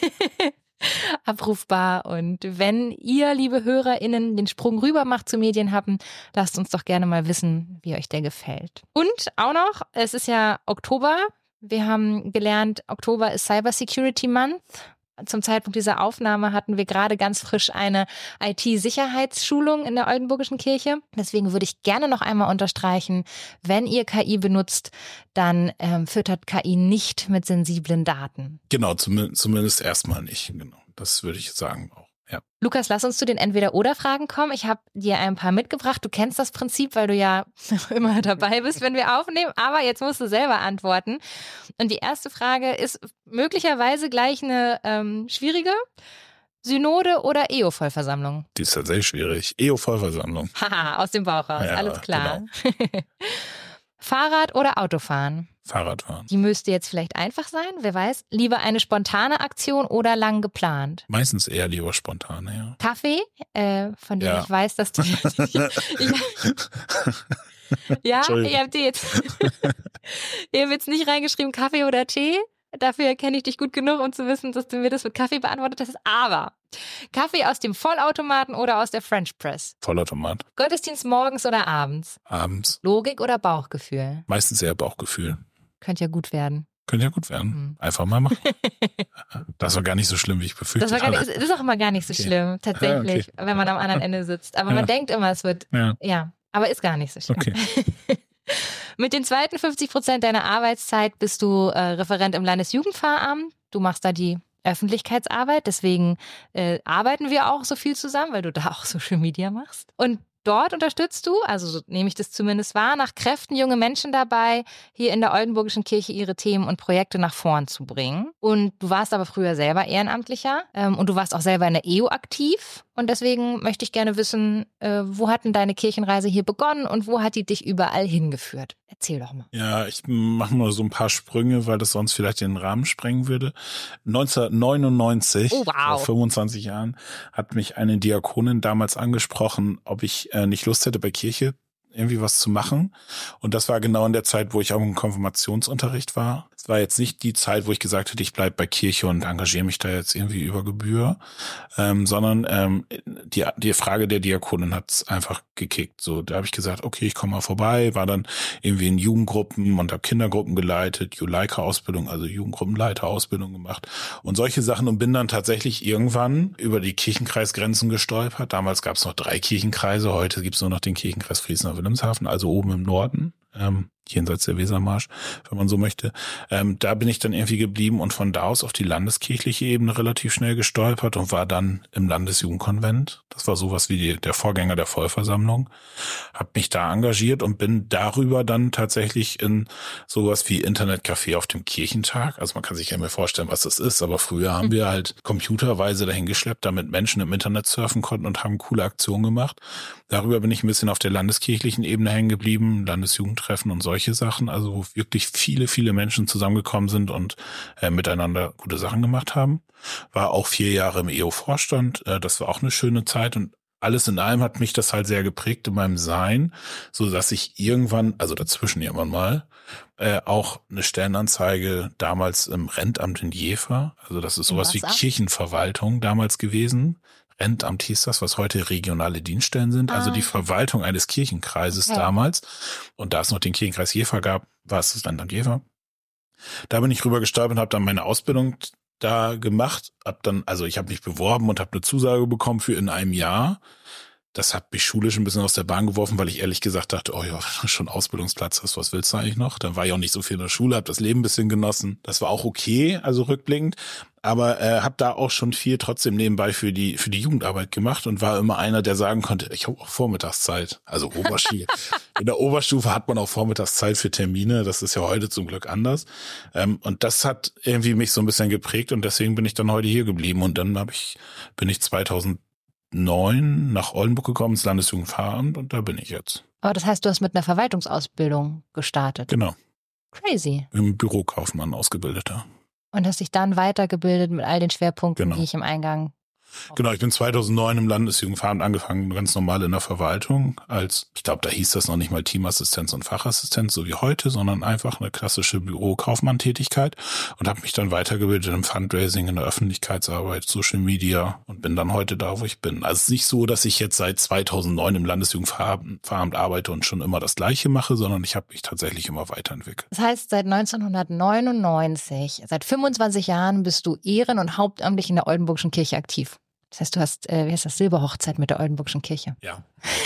Abrufbar. Und wenn ihr, liebe HörerInnen, den Sprung rüber macht zu Medienhappen, lasst uns doch gerne mal wissen, wie euch der gefällt. Und auch noch, es ist ja Oktober. Wir haben gelernt, Oktober ist Cyber Security Month. Zum Zeitpunkt dieser Aufnahme hatten wir gerade ganz frisch eine IT-Sicherheitsschulung in der Oldenburgischen Kirche. Deswegen würde ich gerne noch einmal unterstreichen, wenn ihr KI benutzt, dann füttert KI nicht mit sensiblen Daten. Genau, zumindest erstmal nicht. Genau, das würde ich sagen auch. Ja. Lukas, lass uns zu den Entweder-Oder-Fragen kommen. Ich habe dir ein paar mitgebracht. Du kennst das Prinzip, weil du ja immer dabei bist, wenn wir aufnehmen. Aber jetzt musst du selber antworten. Und die erste Frage ist möglicherweise gleich eine schwierige. Synode oder EO-Vollversammlung? Die ist tatsächlich schwierig. EO-Vollversammlung. Haha, aus dem Bauch raus. Ja, alles klar. Genau. Fahrrad oder Autofahren? Fahrradfahren. Die müsste jetzt vielleicht einfach sein, wer weiß. Lieber eine spontane Aktion oder lang geplant? Meistens eher lieber spontan, ja. Kaffee, von dem ich weiß, dass du... Ja, ihr habt jetzt nicht reingeschrieben, Kaffee oder Tee. Dafür kenne ich dich gut genug, um zu wissen, dass du mir das mit Kaffee beantwortet hast. Aber Kaffee aus dem Vollautomaten oder aus der French Press? Vollautomat. Gottesdienst morgens oder abends? Abends. Logik oder Bauchgefühl? Meistens eher Bauchgefühl. Könnte ja gut werden. Könnte ja gut werden. Einfach mal machen. Das war gar nicht so schlimm, wie ich befürchtet habe. Das ist auch immer gar nicht so schlimm, tatsächlich, wenn man am anderen Ende sitzt. Aber man denkt immer, es wird, aber ist gar nicht so schlimm. Okay. Mit den zweiten 50% deiner Arbeitszeit bist du Referent im Landesjugendpfarramt. Du machst da die Öffentlichkeitsarbeit, deswegen arbeiten wir auch so viel zusammen, weil du da auch Social Media machst. Und dort unterstützt du, also so nehme ich das zumindest wahr, nach Kräften junge Menschen dabei, hier in der Oldenburgischen Kirche ihre Themen und Projekte nach vorn zu bringen. Und du warst aber früher selber Ehrenamtlicher und du warst auch selber in der EO aktiv. Und deswegen möchte ich gerne wissen, wo hat denn deine Kirchenreise hier begonnen und wo hat die dich überall hingeführt? Erzähl doch mal. Ja, ich mache mal so ein paar Sprünge, weil das sonst vielleicht den Rahmen sprengen würde. 1999, vor 25 Jahren, hat mich eine Diakonin damals angesprochen, ob ich nicht Lust hätte, bei Kirche irgendwie was zu machen. Und das war genau in der Zeit, wo ich auch im Konfirmationsunterricht war. Es war jetzt nicht die Zeit, wo ich gesagt hätte, ich bleibe bei Kirche und engagiere mich da jetzt irgendwie über Gebühr, sondern die Frage der Diakonin hat's einfach gekickt. So, da habe ich gesagt, okay, ich komme mal vorbei, war dann irgendwie in Jugendgruppen und habe Kindergruppen geleitet, Juleika-Ausbildung, also Jugendgruppenleiter-Ausbildung gemacht und solche Sachen und bin dann tatsächlich irgendwann über die Kirchenkreisgrenzen gestolpert. Damals gab es noch 3 Kirchenkreise, heute gibt es nur noch den Kirchenkreis Friesenau-Wilhelmshaven, also oben im Norden. jenseits der Wesermarsch, wenn man so möchte. Da bin ich dann irgendwie geblieben und von da aus auf die landeskirchliche Ebene relativ schnell gestolpert und war dann im Landesjugendkonvent. Das war sowas wie der Vorgänger der Vollversammlung. Hab mich da engagiert und bin darüber dann tatsächlich in sowas wie Internetcafé auf dem Kirchentag. Also man kann sich ja mir vorstellen, was das ist, aber früher haben wir halt computerweise dahin geschleppt, damit Menschen im Internet surfen konnten und haben coole Aktionen gemacht. Darüber bin ich ein bisschen auf der landeskirchlichen Ebene hängen geblieben, Landesjugendtreffen und solche Sachen, also wo wirklich viele, viele Menschen zusammengekommen sind und miteinander gute Sachen gemacht haben. War auch 4 Jahre im EO-Vorstand, das war auch eine schöne Zeit und alles in allem hat mich das halt sehr geprägt in meinem Sein, so dass ich irgendwann, also dazwischen irgendwann mal, auch eine Stellenanzeige damals im Rentamt in Jever, also das ist sowas wie Kirchenverwaltung damals gewesen. Rentamt hieß das, was heute regionale Dienststellen sind, also die Verwaltung eines Kirchenkreises damals. Und da es noch den Kirchenkreis Jever gab, war es das Rentamt Jever. Da bin ich rüber gestolpert und habe dann meine Ausbildung da gemacht. Ich habe mich beworben und habe eine Zusage bekommen für in einem Jahr. Das hat mich schulisch ein bisschen aus der Bahn geworfen, weil ich ehrlich gesagt dachte, oh ja, wenn du schon Ausbildungsplatz hast, was willst du eigentlich noch? Dann war ich auch nicht so viel in der Schule, habe das Leben ein bisschen genossen. Das war auch okay, also rückblickend. Aber habe da auch schon viel trotzdem nebenbei für die Jugendarbeit gemacht und war immer einer, der sagen konnte, ich habe auch Vormittagszeit. Also Oberschule. In der Oberstufe hat man auch Vormittagszeit für Termine. Das ist ja heute zum Glück anders. Und das hat irgendwie mich so ein bisschen geprägt und deswegen bin ich dann heute hier geblieben. Und dann bin ich 2009 nach Oldenburg gekommen, ins Landesjugendpfarramt und da bin ich jetzt. Aber das heißt, du hast mit einer Verwaltungsausbildung gestartet? Genau. Crazy. Im Bürokaufmann ausgebildeter. Und hast dich dann weitergebildet mit all den Schwerpunkten, die ich im Eingang... Genau, ich bin 2009 im Landesjugendpfarramt angefangen, ganz normal in der Verwaltung ich glaube, da hieß das noch nicht mal Teamassistenz und Fachassistenz, so wie heute, sondern einfach eine klassische Bürokaufmann-Tätigkeit und habe mich dann weitergebildet im Fundraising, in der Öffentlichkeitsarbeit, Social Media und bin dann heute da, wo ich bin. Also es ist nicht so, dass ich jetzt seit 2009 im Landesjugendpfarramt arbeite und schon immer das Gleiche mache, sondern ich habe mich tatsächlich immer weiterentwickelt. Das heißt, seit 1999, seit 25 Jahren bist du ehren- und hauptamtlich in der Oldenburgischen Kirche aktiv. Das heißt, du hast, wie heißt das, Silberhochzeit mit der Oldenburgischen Kirche. Ja.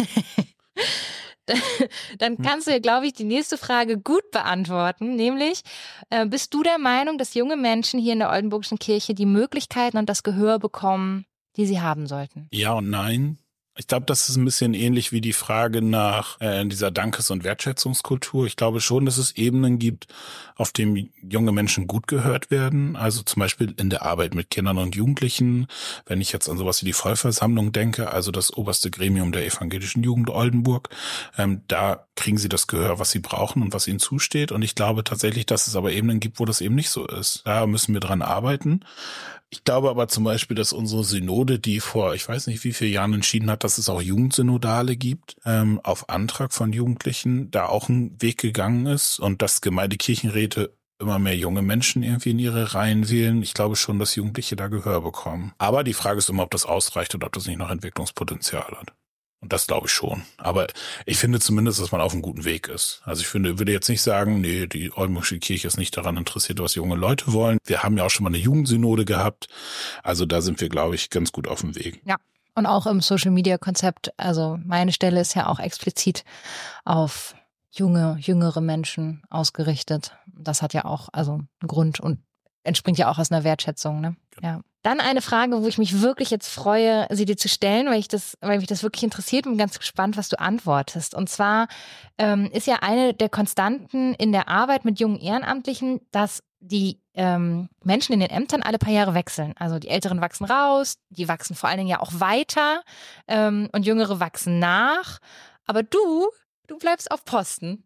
Dann kannst du ja, glaube ich, die nächste Frage gut beantworten, nämlich, bist du der Meinung, dass junge Menschen hier in der Oldenburgischen Kirche die Möglichkeiten und das Gehör bekommen, die sie haben sollten? Ja und nein. Ich glaube, das ist ein bisschen ähnlich wie die Frage nach dieser Dankes- und Wertschätzungskultur. Ich glaube schon, dass es Ebenen gibt, auf denen junge Menschen gut gehört werden. Also zum Beispiel in der Arbeit mit Kindern und Jugendlichen. Wenn ich jetzt an sowas wie die Vollversammlung denke, also das oberste Gremium der evangelischen Jugend Oldenburg, da kriegen sie das Gehör, was sie brauchen und was ihnen zusteht. Und ich glaube tatsächlich, dass es aber Ebenen gibt, wo das eben nicht so ist. Da müssen wir dran arbeiten. Ich glaube aber zum Beispiel, dass unsere Synode, die vor, ich weiß nicht wie vielen Jahren entschieden hat, dass es auch Jugendsynodale gibt, auf Antrag von Jugendlichen, da auch ein Weg gegangen ist und dass Gemeindekirchenräte immer mehr junge Menschen irgendwie in ihre Reihen wählen. Ich glaube schon, dass Jugendliche da Gehör bekommen. Aber die Frage ist immer, ob das ausreicht oder ob das nicht noch Entwicklungspotenzial hat. Und das glaube ich schon. Aber ich finde zumindest, dass man auf einem guten Weg ist. Also ich würde jetzt nicht sagen, nee, die Oldenburgische Kirche ist nicht daran interessiert, was junge Leute wollen. Wir haben ja auch schon mal eine Jugendsynode gehabt. Also da sind wir, glaube ich, ganz gut auf dem Weg. Ja. Und auch im Social-Media-Konzept, also meine Stelle ist ja auch explizit auf jüngere Menschen ausgerichtet. Das hat ja auch also einen Grund und entspringt ja auch aus einer Wertschätzung, ne? Genau. Ja. Dann eine Frage, wo ich mich wirklich jetzt freue, sie dir zu stellen, weil mich das wirklich interessiert und bin ganz gespannt, was du antwortest. Und zwar ist ja eine der Konstanten in der Arbeit mit jungen Ehrenamtlichen, dass die Menschen in den Ämtern alle paar Jahre wechseln. Also die Älteren wachsen raus, die wachsen vor allen Dingen ja auch weiter und Jüngere wachsen nach. Aber du bleibst auf Posten.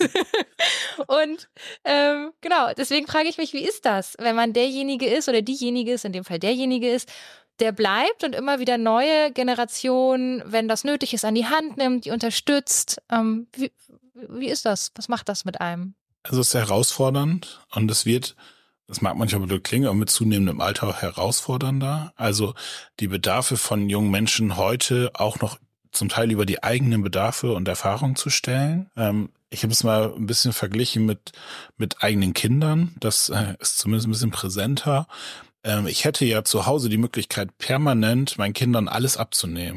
Und genau, deswegen frage ich mich, wie ist das, wenn man derjenige ist oder diejenige ist, in dem Fall derjenige ist, der bleibt und immer wieder neue Generationen, wenn das nötig ist, an die Hand nimmt, die unterstützt. Wie ist das? Was macht das mit einem? Also es ist herausfordernd und das mag manchmal blöd klingen, aber mit zunehmendem Alter auch herausfordernder. Also die Bedarfe von jungen Menschen heute auch noch zum Teil über die eigenen Bedarfe und Erfahrungen zu stellen. Ich habe es mal ein bisschen verglichen mit eigenen Kindern. Das ist zumindest ein bisschen präsenter. Ich hätte ja zu Hause die Möglichkeit, permanent meinen Kindern alles abzunehmen.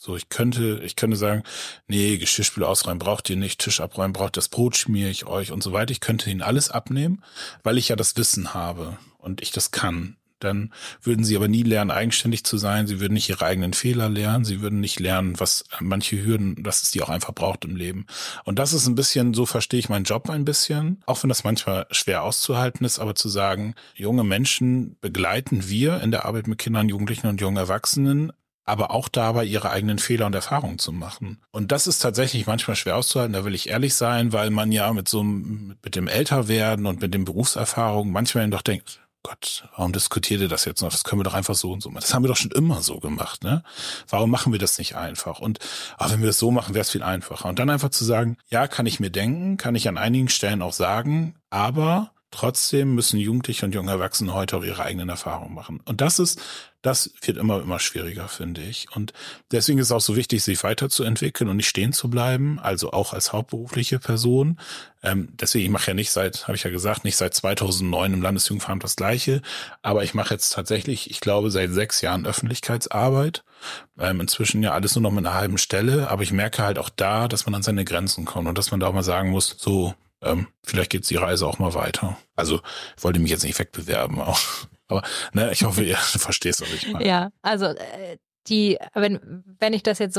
So, ich könnte sagen, nee, Geschirrspüler ausräumen braucht ihr nicht, Tisch abräumen braucht, das Brot schmiere ich euch und so weiter. Ich könnte ihnen alles abnehmen, weil ich ja das Wissen habe und ich das kann. Dann würden sie aber nie lernen, eigenständig zu sein. Sie würden nicht ihre eigenen Fehler lernen. Sie würden nicht lernen, was manche Hürden, dass es die auch einfach braucht im Leben. Und das ist ein bisschen, so verstehe ich meinen Job ein bisschen, auch wenn das manchmal schwer auszuhalten ist, aber zu sagen, junge Menschen begleiten wir in der Arbeit mit Kindern, Jugendlichen und jungen Erwachsenen, aber auch dabei ihre eigenen Fehler und Erfahrungen zu machen. Und das ist tatsächlich manchmal schwer auszuhalten, da will ich ehrlich sein, weil man ja mit dem Älterwerden und mit den Berufserfahrungen manchmal doch denkt, Gott, warum diskutiert ihr das jetzt noch? Das können wir doch einfach so und so machen. Das haben wir doch schon immer so gemacht, ne? Warum machen wir das nicht einfach? Und wenn wir das so machen, wäre es viel einfacher. Und dann einfach zu sagen, ja, kann ich mir denken, kann ich an einigen Stellen auch sagen, aber trotzdem müssen Jugendliche und junge Erwachsene heute auch ihre eigenen Erfahrungen machen. Und das wird immer schwieriger, finde ich. Und deswegen ist es auch so wichtig, sich weiterzuentwickeln und nicht stehen zu bleiben, also auch als hauptberufliche Person. Deswegen, ich mache ja nicht seit 2009 im Landesjugendveramt das Gleiche, aber ich mache jetzt tatsächlich, ich glaube, seit 6 Jahren Öffentlichkeitsarbeit. Inzwischen ja alles nur noch mit einer halben Stelle, aber ich merke halt auch da, dass man an seine Grenzen kommt und dass man da auch mal sagen muss, so, vielleicht geht die Reise auch mal weiter. Also ich wollte mich jetzt nicht wegbewerben auch. Aber ich hoffe, ihr verstehst, was ich meine. Ja, also wenn ich das jetzt so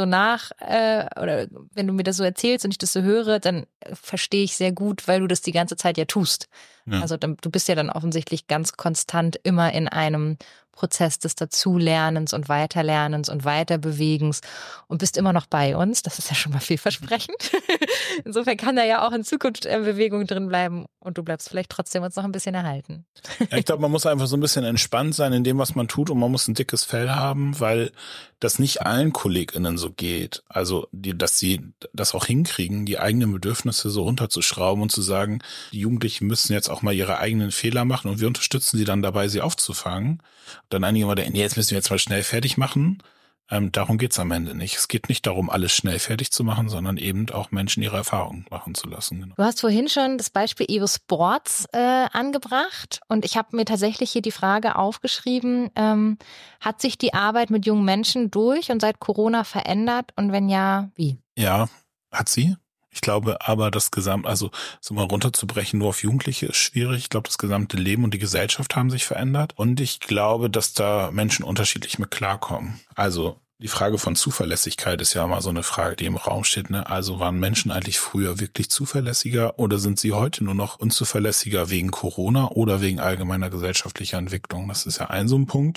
oder wenn du mir das so erzählst und ich das so höre, dann verstehe ich sehr gut, weil du das die ganze Zeit ja tust. Ja. Also du bist ja dann offensichtlich ganz konstant immer in einem Prozess des Dazulernens und Weiterlernens und Weiterbewegens und bist immer noch bei uns. Das ist ja schon mal vielversprechend. Insofern kann da ja auch in Zukunft Bewegung drin bleiben und du bleibst vielleicht trotzdem uns noch ein bisschen erhalten. Ja, ich glaube, man muss einfach so ein bisschen entspannt sein in dem, was man tut und man muss ein dickes Fell haben, weil das nicht allen KollegInnen so geht. Also, dass sie das auch hinkriegen, die eigenen Bedürfnisse so runterzuschrauben und zu sagen, die Jugendlichen müssen jetzt auch mal ihre eigenen Fehler machen und wir unterstützen sie dann dabei, sie aufzufangen. Dann einige mal denken, jetzt müssen wir jetzt mal schnell fertig machen. Darum geht's am Ende nicht. Es geht nicht darum, alles schnell fertig zu machen, sondern eben auch Menschen ihre Erfahrungen machen zu lassen. Genau. Du hast vorhin schon das Beispiel EO Sports angebracht und ich habe mir tatsächlich hier die Frage aufgeschrieben, hat sich die Arbeit mit jungen Menschen durch und seit Corona verändert und wenn ja, wie? Ja, hat sie. Ich glaube aber, also so mal runterzubrechen nur auf Jugendliche ist schwierig. Ich glaube, das gesamte Leben und die Gesellschaft haben sich verändert. Und ich glaube, dass da Menschen unterschiedlich mit klarkommen. Also die Frage von Zuverlässigkeit ist ja mal so eine Frage, die im Raum steht, ne? Also waren Menschen eigentlich früher wirklich zuverlässiger oder sind sie heute nur noch unzuverlässiger wegen Corona oder wegen allgemeiner gesellschaftlicher Entwicklung? Das ist ja so ein Punkt.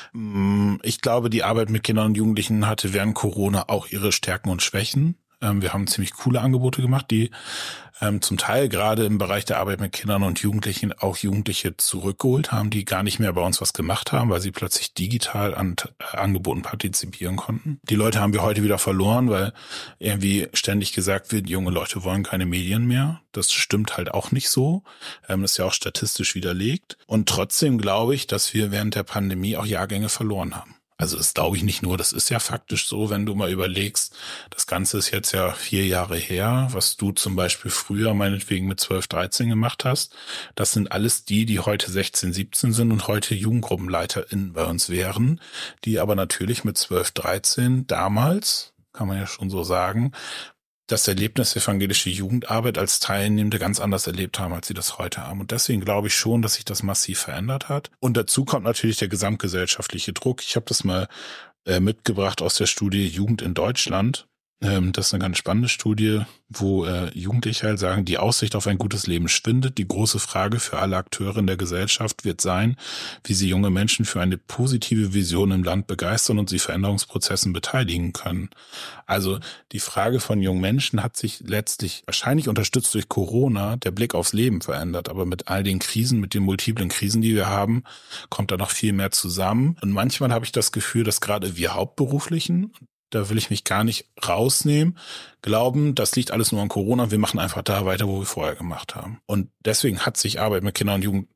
Ich glaube, die Arbeit mit Kindern und Jugendlichen hatte während Corona auch ihre Stärken und Schwächen. Wir haben ziemlich coole Angebote gemacht, die zum Teil gerade im Bereich der Arbeit mit Kindern und Jugendlichen auch Jugendliche zurückgeholt haben, die gar nicht mehr bei uns was gemacht haben, weil sie plötzlich digital an Angeboten partizipieren konnten. Die Leute haben wir heute wieder verloren, weil irgendwie ständig gesagt wird, junge Leute wollen keine Medien mehr. Das stimmt halt auch nicht so. Das ist ja auch statistisch widerlegt. Und trotzdem glaube ich, dass wir während der Pandemie auch Jahrgänge verloren haben. Also das glaube ich nicht nur, das ist ja faktisch so, wenn du mal überlegst, das Ganze ist jetzt ja 4 Jahre her, was du zum Beispiel früher meinetwegen mit 12, 13 gemacht hast, das sind alles die heute 16, 17 sind und heute JugendgruppenleiterInnen bei uns wären, die aber natürlich mit 12, 13 damals, kann man ja schon so sagen, das Erlebnis evangelische Jugendarbeit als Teilnehmende ganz anders erlebt haben, als sie das heute haben. Und deswegen glaube ich schon, dass sich das massiv verändert hat. Und dazu kommt natürlich der gesamtgesellschaftliche Druck. Ich habe das mal mitgebracht aus der Studie Jugend in Deutschland. Das ist eine ganz spannende Studie, wo Jugendliche halt sagen, die Aussicht auf ein gutes Leben schwindet. Die große Frage für alle Akteure in der Gesellschaft wird sein, wie sie junge Menschen für eine positive Vision im Land begeistern und sie Veränderungsprozessen beteiligen können. Also die Frage von jungen Menschen hat sich letztlich wahrscheinlich unterstützt durch Corona der Blick aufs Leben verändert. Aber mit all den Krisen, mit den multiplen Krisen, die wir haben, kommt da noch viel mehr zusammen. Und manchmal habe ich das Gefühl, dass gerade wir Hauptberuflichen, da will ich mich gar nicht rausnehmen, glauben, das liegt alles nur an Corona, wir machen einfach da weiter, wo wir vorher gemacht haben. Und deswegen hat sich Arbeit mit Kindern und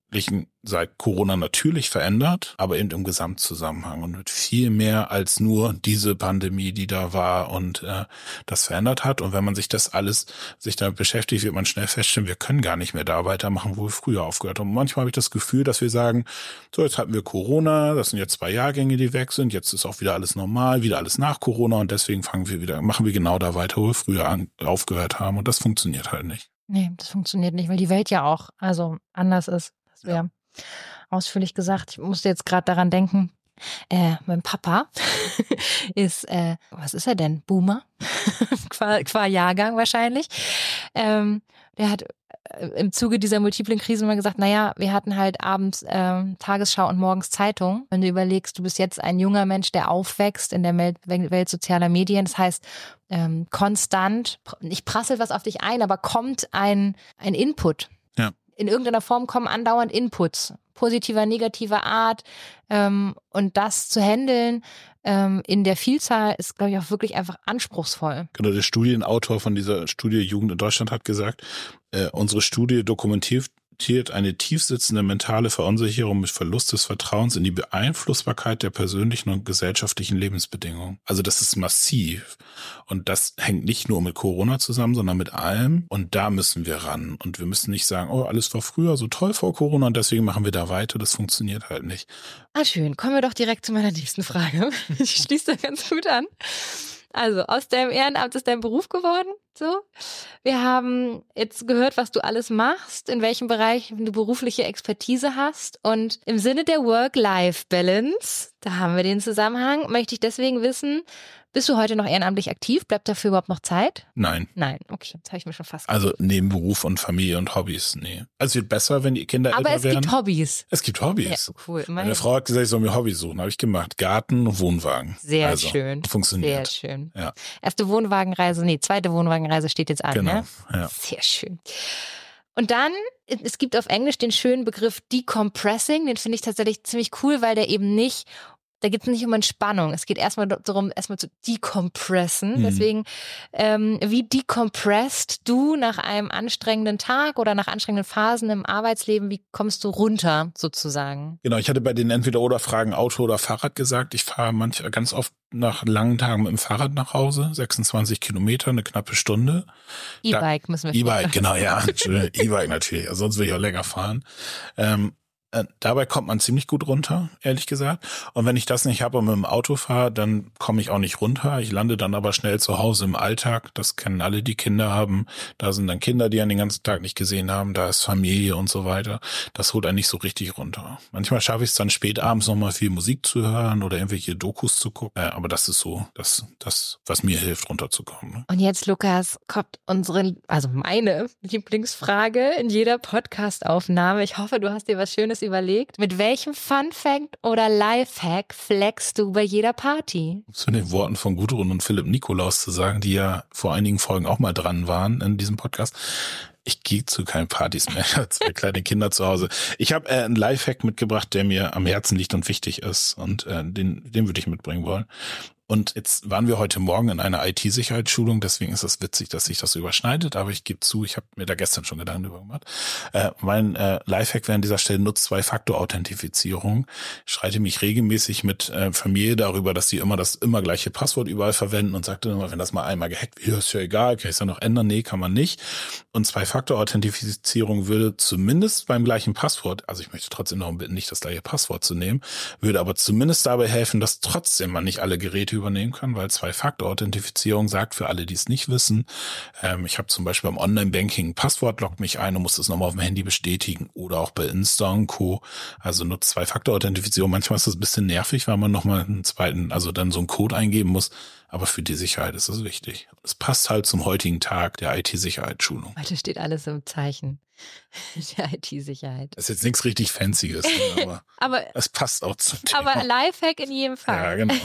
Jugendlichen seit Corona natürlich verändert, aber eben im Gesamtzusammenhang und mit viel mehr als nur diese Pandemie, die da war und das verändert hat. Und wenn man sich damit beschäftigt, wird man schnell feststellen, wir können gar nicht mehr da weitermachen, wo wir früher aufgehört haben. Und manchmal habe ich das Gefühl, dass wir sagen, so, jetzt hatten wir Corona, das sind jetzt 2 Jahrgänge, die weg sind, jetzt ist auch wieder alles normal, wieder alles nach Corona und deswegen machen wir genau da weiter, wo wir früher aufgehört haben und das funktioniert halt nicht. Nee, das funktioniert nicht, weil die Welt ja auch anders ist. Das wäre ausführlich gesagt. Ich musste jetzt gerade daran denken, mein Papa ist, was ist er denn? Boomer? qua Jahrgang wahrscheinlich. Der hat im Zuge dieser multiplen Krisen mal gesagt, naja, wir hatten halt abends Tagesschau und morgens Zeitung. Wenn du überlegst, du bist jetzt ein junger Mensch, der aufwächst in der Welt sozialer Medien, das heißt konstant, nicht prasselt was auf dich ein, aber kommt ein Input. Ja. In irgendeiner Form kommen andauernd Inputs, positiver, negativer Art. Und das zu handeln in der Vielzahl ist, glaube ich, auch wirklich einfach anspruchsvoll. Genau, der Studienautor von dieser Studie Jugend in Deutschland hat gesagt, unsere Studie dokumentiert eine tiefsitzende mentale Verunsicherung mit Verlust des Vertrauens in die Beeinflussbarkeit der persönlichen und gesellschaftlichen Lebensbedingungen. Also das ist massiv. Und das hängt nicht nur mit Corona zusammen, sondern mit allem. Und da müssen wir ran. Und wir müssen nicht sagen, oh, alles war früher so toll vor Corona und deswegen machen wir da weiter. Das funktioniert halt nicht. Ah, schön. Kommen wir doch direkt zu meiner nächsten Frage. Ich schließe da ganz gut an. Also, aus deinem Ehrenamt ist dein Beruf geworden, so. Wir haben jetzt gehört, was du alles machst, in welchem Bereich du berufliche Expertise hast. Und im Sinne der Work-Life-Balance, da haben wir den Zusammenhang, möchte ich deswegen wissen, bist du heute noch ehrenamtlich aktiv? Bleibt dafür überhaupt noch Zeit? Nein. Nein, okay, das habe ich mir schon fast Also neben Beruf und Familie und Hobbys, nee. Also es wird besser, wenn die Kinder älter werden. Aber es gibt Hobbys. Es gibt Hobbys. Ja, cool. Meine Frau hat gesagt, ich soll mir Hobbys suchen. Habe ich gemacht. Garten und Wohnwagen. Sehr schön. Funktioniert. Sehr schön. Ja. Zweite Wohnwagenreise steht jetzt an, genau, ne? Ja. Sehr schön. Und dann, es gibt auf Englisch den schönen Begriff Decompressing, den finde ich tatsächlich ziemlich cool, weil der eben nicht, da geht es nicht um Entspannung. Es geht erstmal darum, erstmal zu decompressen. Deswegen, wie decompressed du nach einem anstrengenden Tag oder nach anstrengenden Phasen im Arbeitsleben, wie kommst du runter sozusagen? Genau, ich hatte bei den Entweder-oder-Fragen Auto oder Fahrrad gesagt. Ich fahre ganz oft nach langen Tagen mit dem Fahrrad nach Hause, 26 Kilometer, eine knappe Stunde. E-Bike müssen wir. E-Bike, genau, ja. E-Bike natürlich, sonst würde ich auch länger fahren. Dabei kommt man ziemlich gut runter, ehrlich gesagt. Und wenn ich das nicht habe und mit dem Auto fahre, dann komme ich auch nicht runter. Ich lande dann aber schnell zu Hause im Alltag. Das kennen alle, die Kinder haben. Da sind dann Kinder, die einen den ganzen Tag nicht gesehen haben. Da ist Familie und so weiter. Das holt einen nicht so richtig runter. Manchmal schaffe ich es dann spät abends nochmal viel Musik zu hören oder irgendwelche Dokus zu gucken. Aber das ist so das, was mir hilft, runterzukommen. Ne? Und jetzt, Lukas, kommt meine Lieblingsfrage in jeder Podcast-Aufnahme. Ich hoffe, du hast dir was Schönes überlegt. Mit welchem Fun-Fact oder Life-Hack flexst du bei jeder Party? Zu den Worten von Gudrun und Philipp Nikolaus zu sagen, die ja vor einigen Folgen auch mal dran waren in diesem Podcast. Ich gehe zu keinen Partys mehr, 2 kleine Kinder zu Hause. Ich habe einen Lifehack mitgebracht, der mir am Herzen liegt und wichtig ist und den würde ich mitbringen wollen. Und jetzt waren wir heute Morgen in einer IT-Sicherheitsschulung, deswegen ist es witzig, dass sich das so überschneidet, aber ich gebe zu, ich habe mir da gestern schon Gedanken drüber gemacht. Mein Lifehack wäre an dieser Stelle nutzt 2-Faktor-Authentifizierung. Ich streite mich regelmäßig mit Familie darüber, dass sie immer das immer gleiche Passwort überall verwenden und sagte immer, wenn das mal einmal gehackt wird, ist ja egal, kann ich es ja noch ändern? Nee, kann man nicht. Und 2-Faktor-Authentifizierung würde zumindest beim gleichen Passwort, also ich möchte trotzdem noch bitten, nicht das gleiche Passwort zu nehmen, würde aber zumindest dabei helfen, dass trotzdem man nicht alle Geräte übernehmen kann, weil 2-Faktor-Authentifizierung sagt, für alle, die es nicht wissen, ich habe zum Beispiel beim Online-Banking ein Passwort, loggt mich ein und muss das nochmal auf dem Handy bestätigen oder auch bei Insta und Co. Also nutzt 2-Faktor-Authentifizierung. Manchmal ist das ein bisschen nervig, weil man nochmal einen zweiten, also dann so einen Code eingeben muss, aber für die Sicherheit ist das wichtig. Es passt halt zum heutigen Tag der IT-Sicherheitsschulung. Heute steht alles im Zeichen der IT-Sicherheit. Das ist jetzt nichts richtig Fancyes, aber es passt auch zum Thema. Aber Lifehack in jedem Fall. Ja, genau.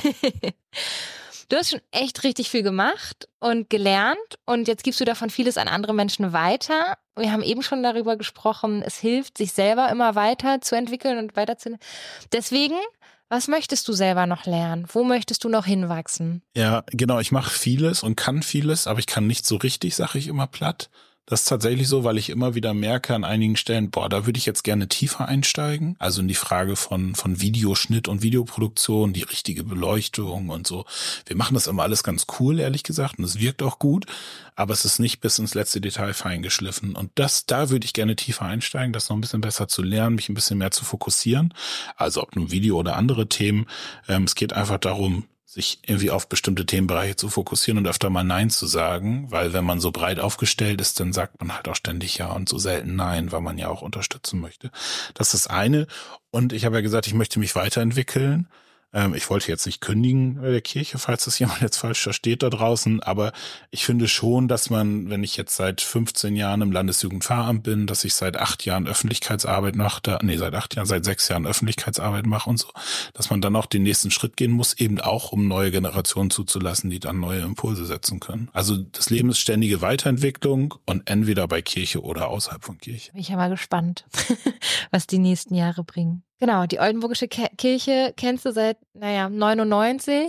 Du hast schon echt richtig viel gemacht und gelernt und jetzt gibst du davon vieles an andere Menschen weiter. Wir haben eben schon darüber gesprochen, es hilft, sich selber immer weiter zu entwickeln und Deswegen, was möchtest du selber noch lernen? Wo möchtest du noch hinwachsen? Ja, genau. Ich mache vieles und kann vieles, aber ich kann nicht so richtig, sage ich immer platt. Das ist tatsächlich so, weil ich immer wieder merke an einigen Stellen, da würde ich jetzt gerne tiefer einsteigen. Also in die Frage von Videoschnitt und Videoproduktion, die richtige Beleuchtung und so. Wir machen das immer alles ganz cool, ehrlich gesagt, und es wirkt auch gut, aber es ist nicht bis ins letzte Detail feingeschliffen. Und da würde ich gerne tiefer einsteigen, das noch ein bisschen besser zu lernen, mich ein bisschen mehr zu fokussieren. Also ob nun Video oder andere Themen. Es geht einfach darum, sich irgendwie auf bestimmte Themenbereiche zu fokussieren und öfter mal Nein zu sagen, weil wenn man so breit aufgestellt ist, dann sagt man halt auch ständig Ja und so selten Nein, weil man ja auch unterstützen möchte. Das ist das eine. Und ich habe ja gesagt, ich möchte mich weiterentwickeln. Ich wollte jetzt nicht kündigen bei der Kirche, falls das jemand jetzt falsch versteht da draußen, aber ich finde schon, dass man, wenn ich jetzt seit 15 Jahren im Landesjugendpfarramt bin, dass ich seit 8 Jahren Öffentlichkeitsarbeit mache, seit 6 Jahren Öffentlichkeitsarbeit mache und so, dass man dann auch den nächsten Schritt gehen muss, eben auch, um neue Generationen zuzulassen, die dann neue Impulse setzen können. Also das Leben ist ständige Weiterentwicklung und entweder bei Kirche oder außerhalb von Kirche. Bin ich ja mal gespannt, was die nächsten Jahre bringen. Genau, die Oldenburgische Kirche kennst du seit, 99.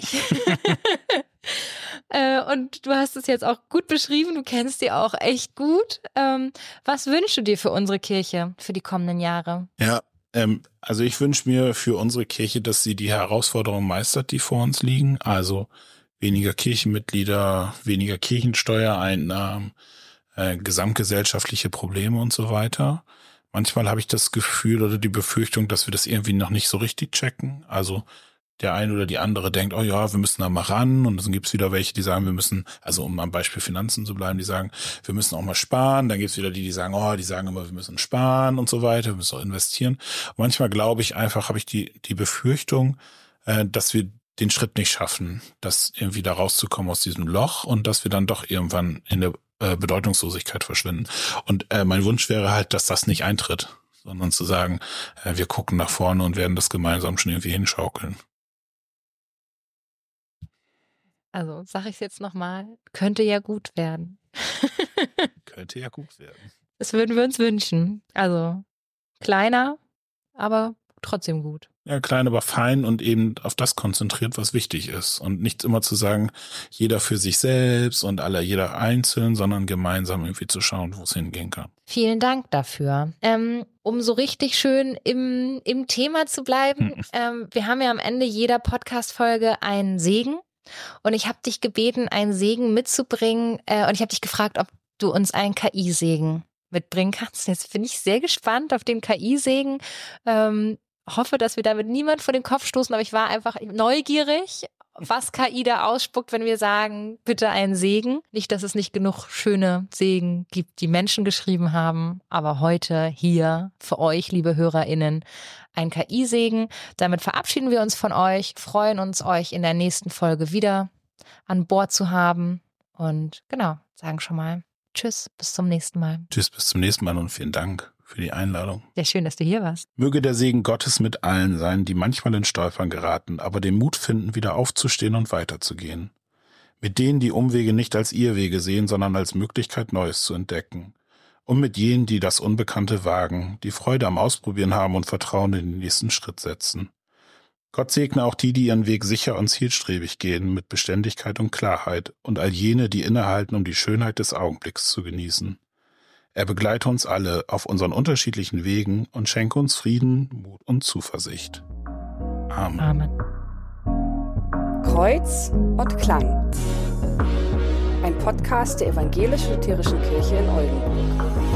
Und du hast es jetzt auch gut beschrieben, du kennst die auch echt gut. Was wünschst du dir für unsere Kirche für die kommenden Jahre? Ja, also ich wünsche mir für unsere Kirche, dass sie die Herausforderungen meistert, die vor uns liegen. Also weniger Kirchenmitglieder, weniger Kirchensteuereinnahmen, gesamtgesellschaftliche Probleme und so weiter. Manchmal habe ich das Gefühl oder die Befürchtung, dass wir das irgendwie noch nicht so richtig checken. Also der eine oder die andere denkt, oh ja, wir müssen da mal ran. Und dann gibt es wieder welche, die sagen, wir müssen, also um am Beispiel Finanzen zu bleiben, die sagen, wir müssen auch mal sparen. Dann gibt es wieder die sagen, die sagen immer, wir müssen sparen und so weiter, wir müssen auch investieren. Und manchmal glaube ich einfach, habe ich die Befürchtung, dass wir den Schritt nicht schaffen, das irgendwie da rauszukommen aus diesem Loch und dass wir dann doch irgendwann in der Bedeutungslosigkeit verschwinden. Und mein Wunsch wäre halt, dass das nicht eintritt, sondern zu sagen, wir gucken nach vorne und werden das gemeinsam schon irgendwie hinschaukeln. Also sage ich es jetzt nochmal, könnte ja gut werden. Könnte ja gut werden. Das würden wir uns wünschen. Also kleiner, aber trotzdem gut. Ja, klein, aber fein und eben auf das konzentriert, was wichtig ist. Und nicht immer zu sagen, jeder für sich selbst und jeder einzeln, sondern gemeinsam irgendwie zu schauen, wo es hingehen kann. Vielen Dank dafür. Um so richtig schön im Thema zu bleiben, wir haben ja am Ende jeder Podcast-Folge einen Segen. Und ich habe dich gebeten, einen Segen mitzubringen. Und ich habe dich gefragt, ob du uns einen KI-Segen mitbringen kannst. Jetzt bin ich sehr gespannt auf den KI-Segen. Hoffe, dass wir damit niemand vor den Kopf stoßen, aber ich war einfach neugierig, was KI da ausspuckt, wenn wir sagen, bitte einen Segen. Nicht, dass es nicht genug schöne Segen gibt, die Menschen geschrieben haben, aber heute hier für euch, liebe HörerInnen, ein KI-Segen. Damit verabschieden wir uns von euch, freuen uns, euch in der nächsten Folge wieder an Bord zu haben und sagen schon mal Tschüss, bis zum nächsten Mal. Tschüss, bis zum nächsten Mal und vielen Dank für die Einladung. Sehr schön, dass du hier warst. Möge der Segen Gottes mit allen sein, die manchmal in Stolpern geraten, aber den Mut finden, wieder aufzustehen und weiterzugehen. Mit denen, die Umwege nicht als Irrwege sehen, sondern als Möglichkeit, Neues zu entdecken. Und mit jenen, die das Unbekannte wagen, die Freude am Ausprobieren haben und Vertrauen in den nächsten Schritt setzen. Gott segne auch die, die ihren Weg sicher und zielstrebig gehen, mit Beständigkeit und Klarheit, und all jene, die innehalten, um die Schönheit des Augenblicks zu genießen. Er begleite uns alle auf unseren unterschiedlichen Wegen und schenke uns Frieden, Mut und Zuversicht. Amen. Amen. Kreuz und Klang. Ein Podcast der Evangelisch-Lutherischen Kirche in Oldenburg.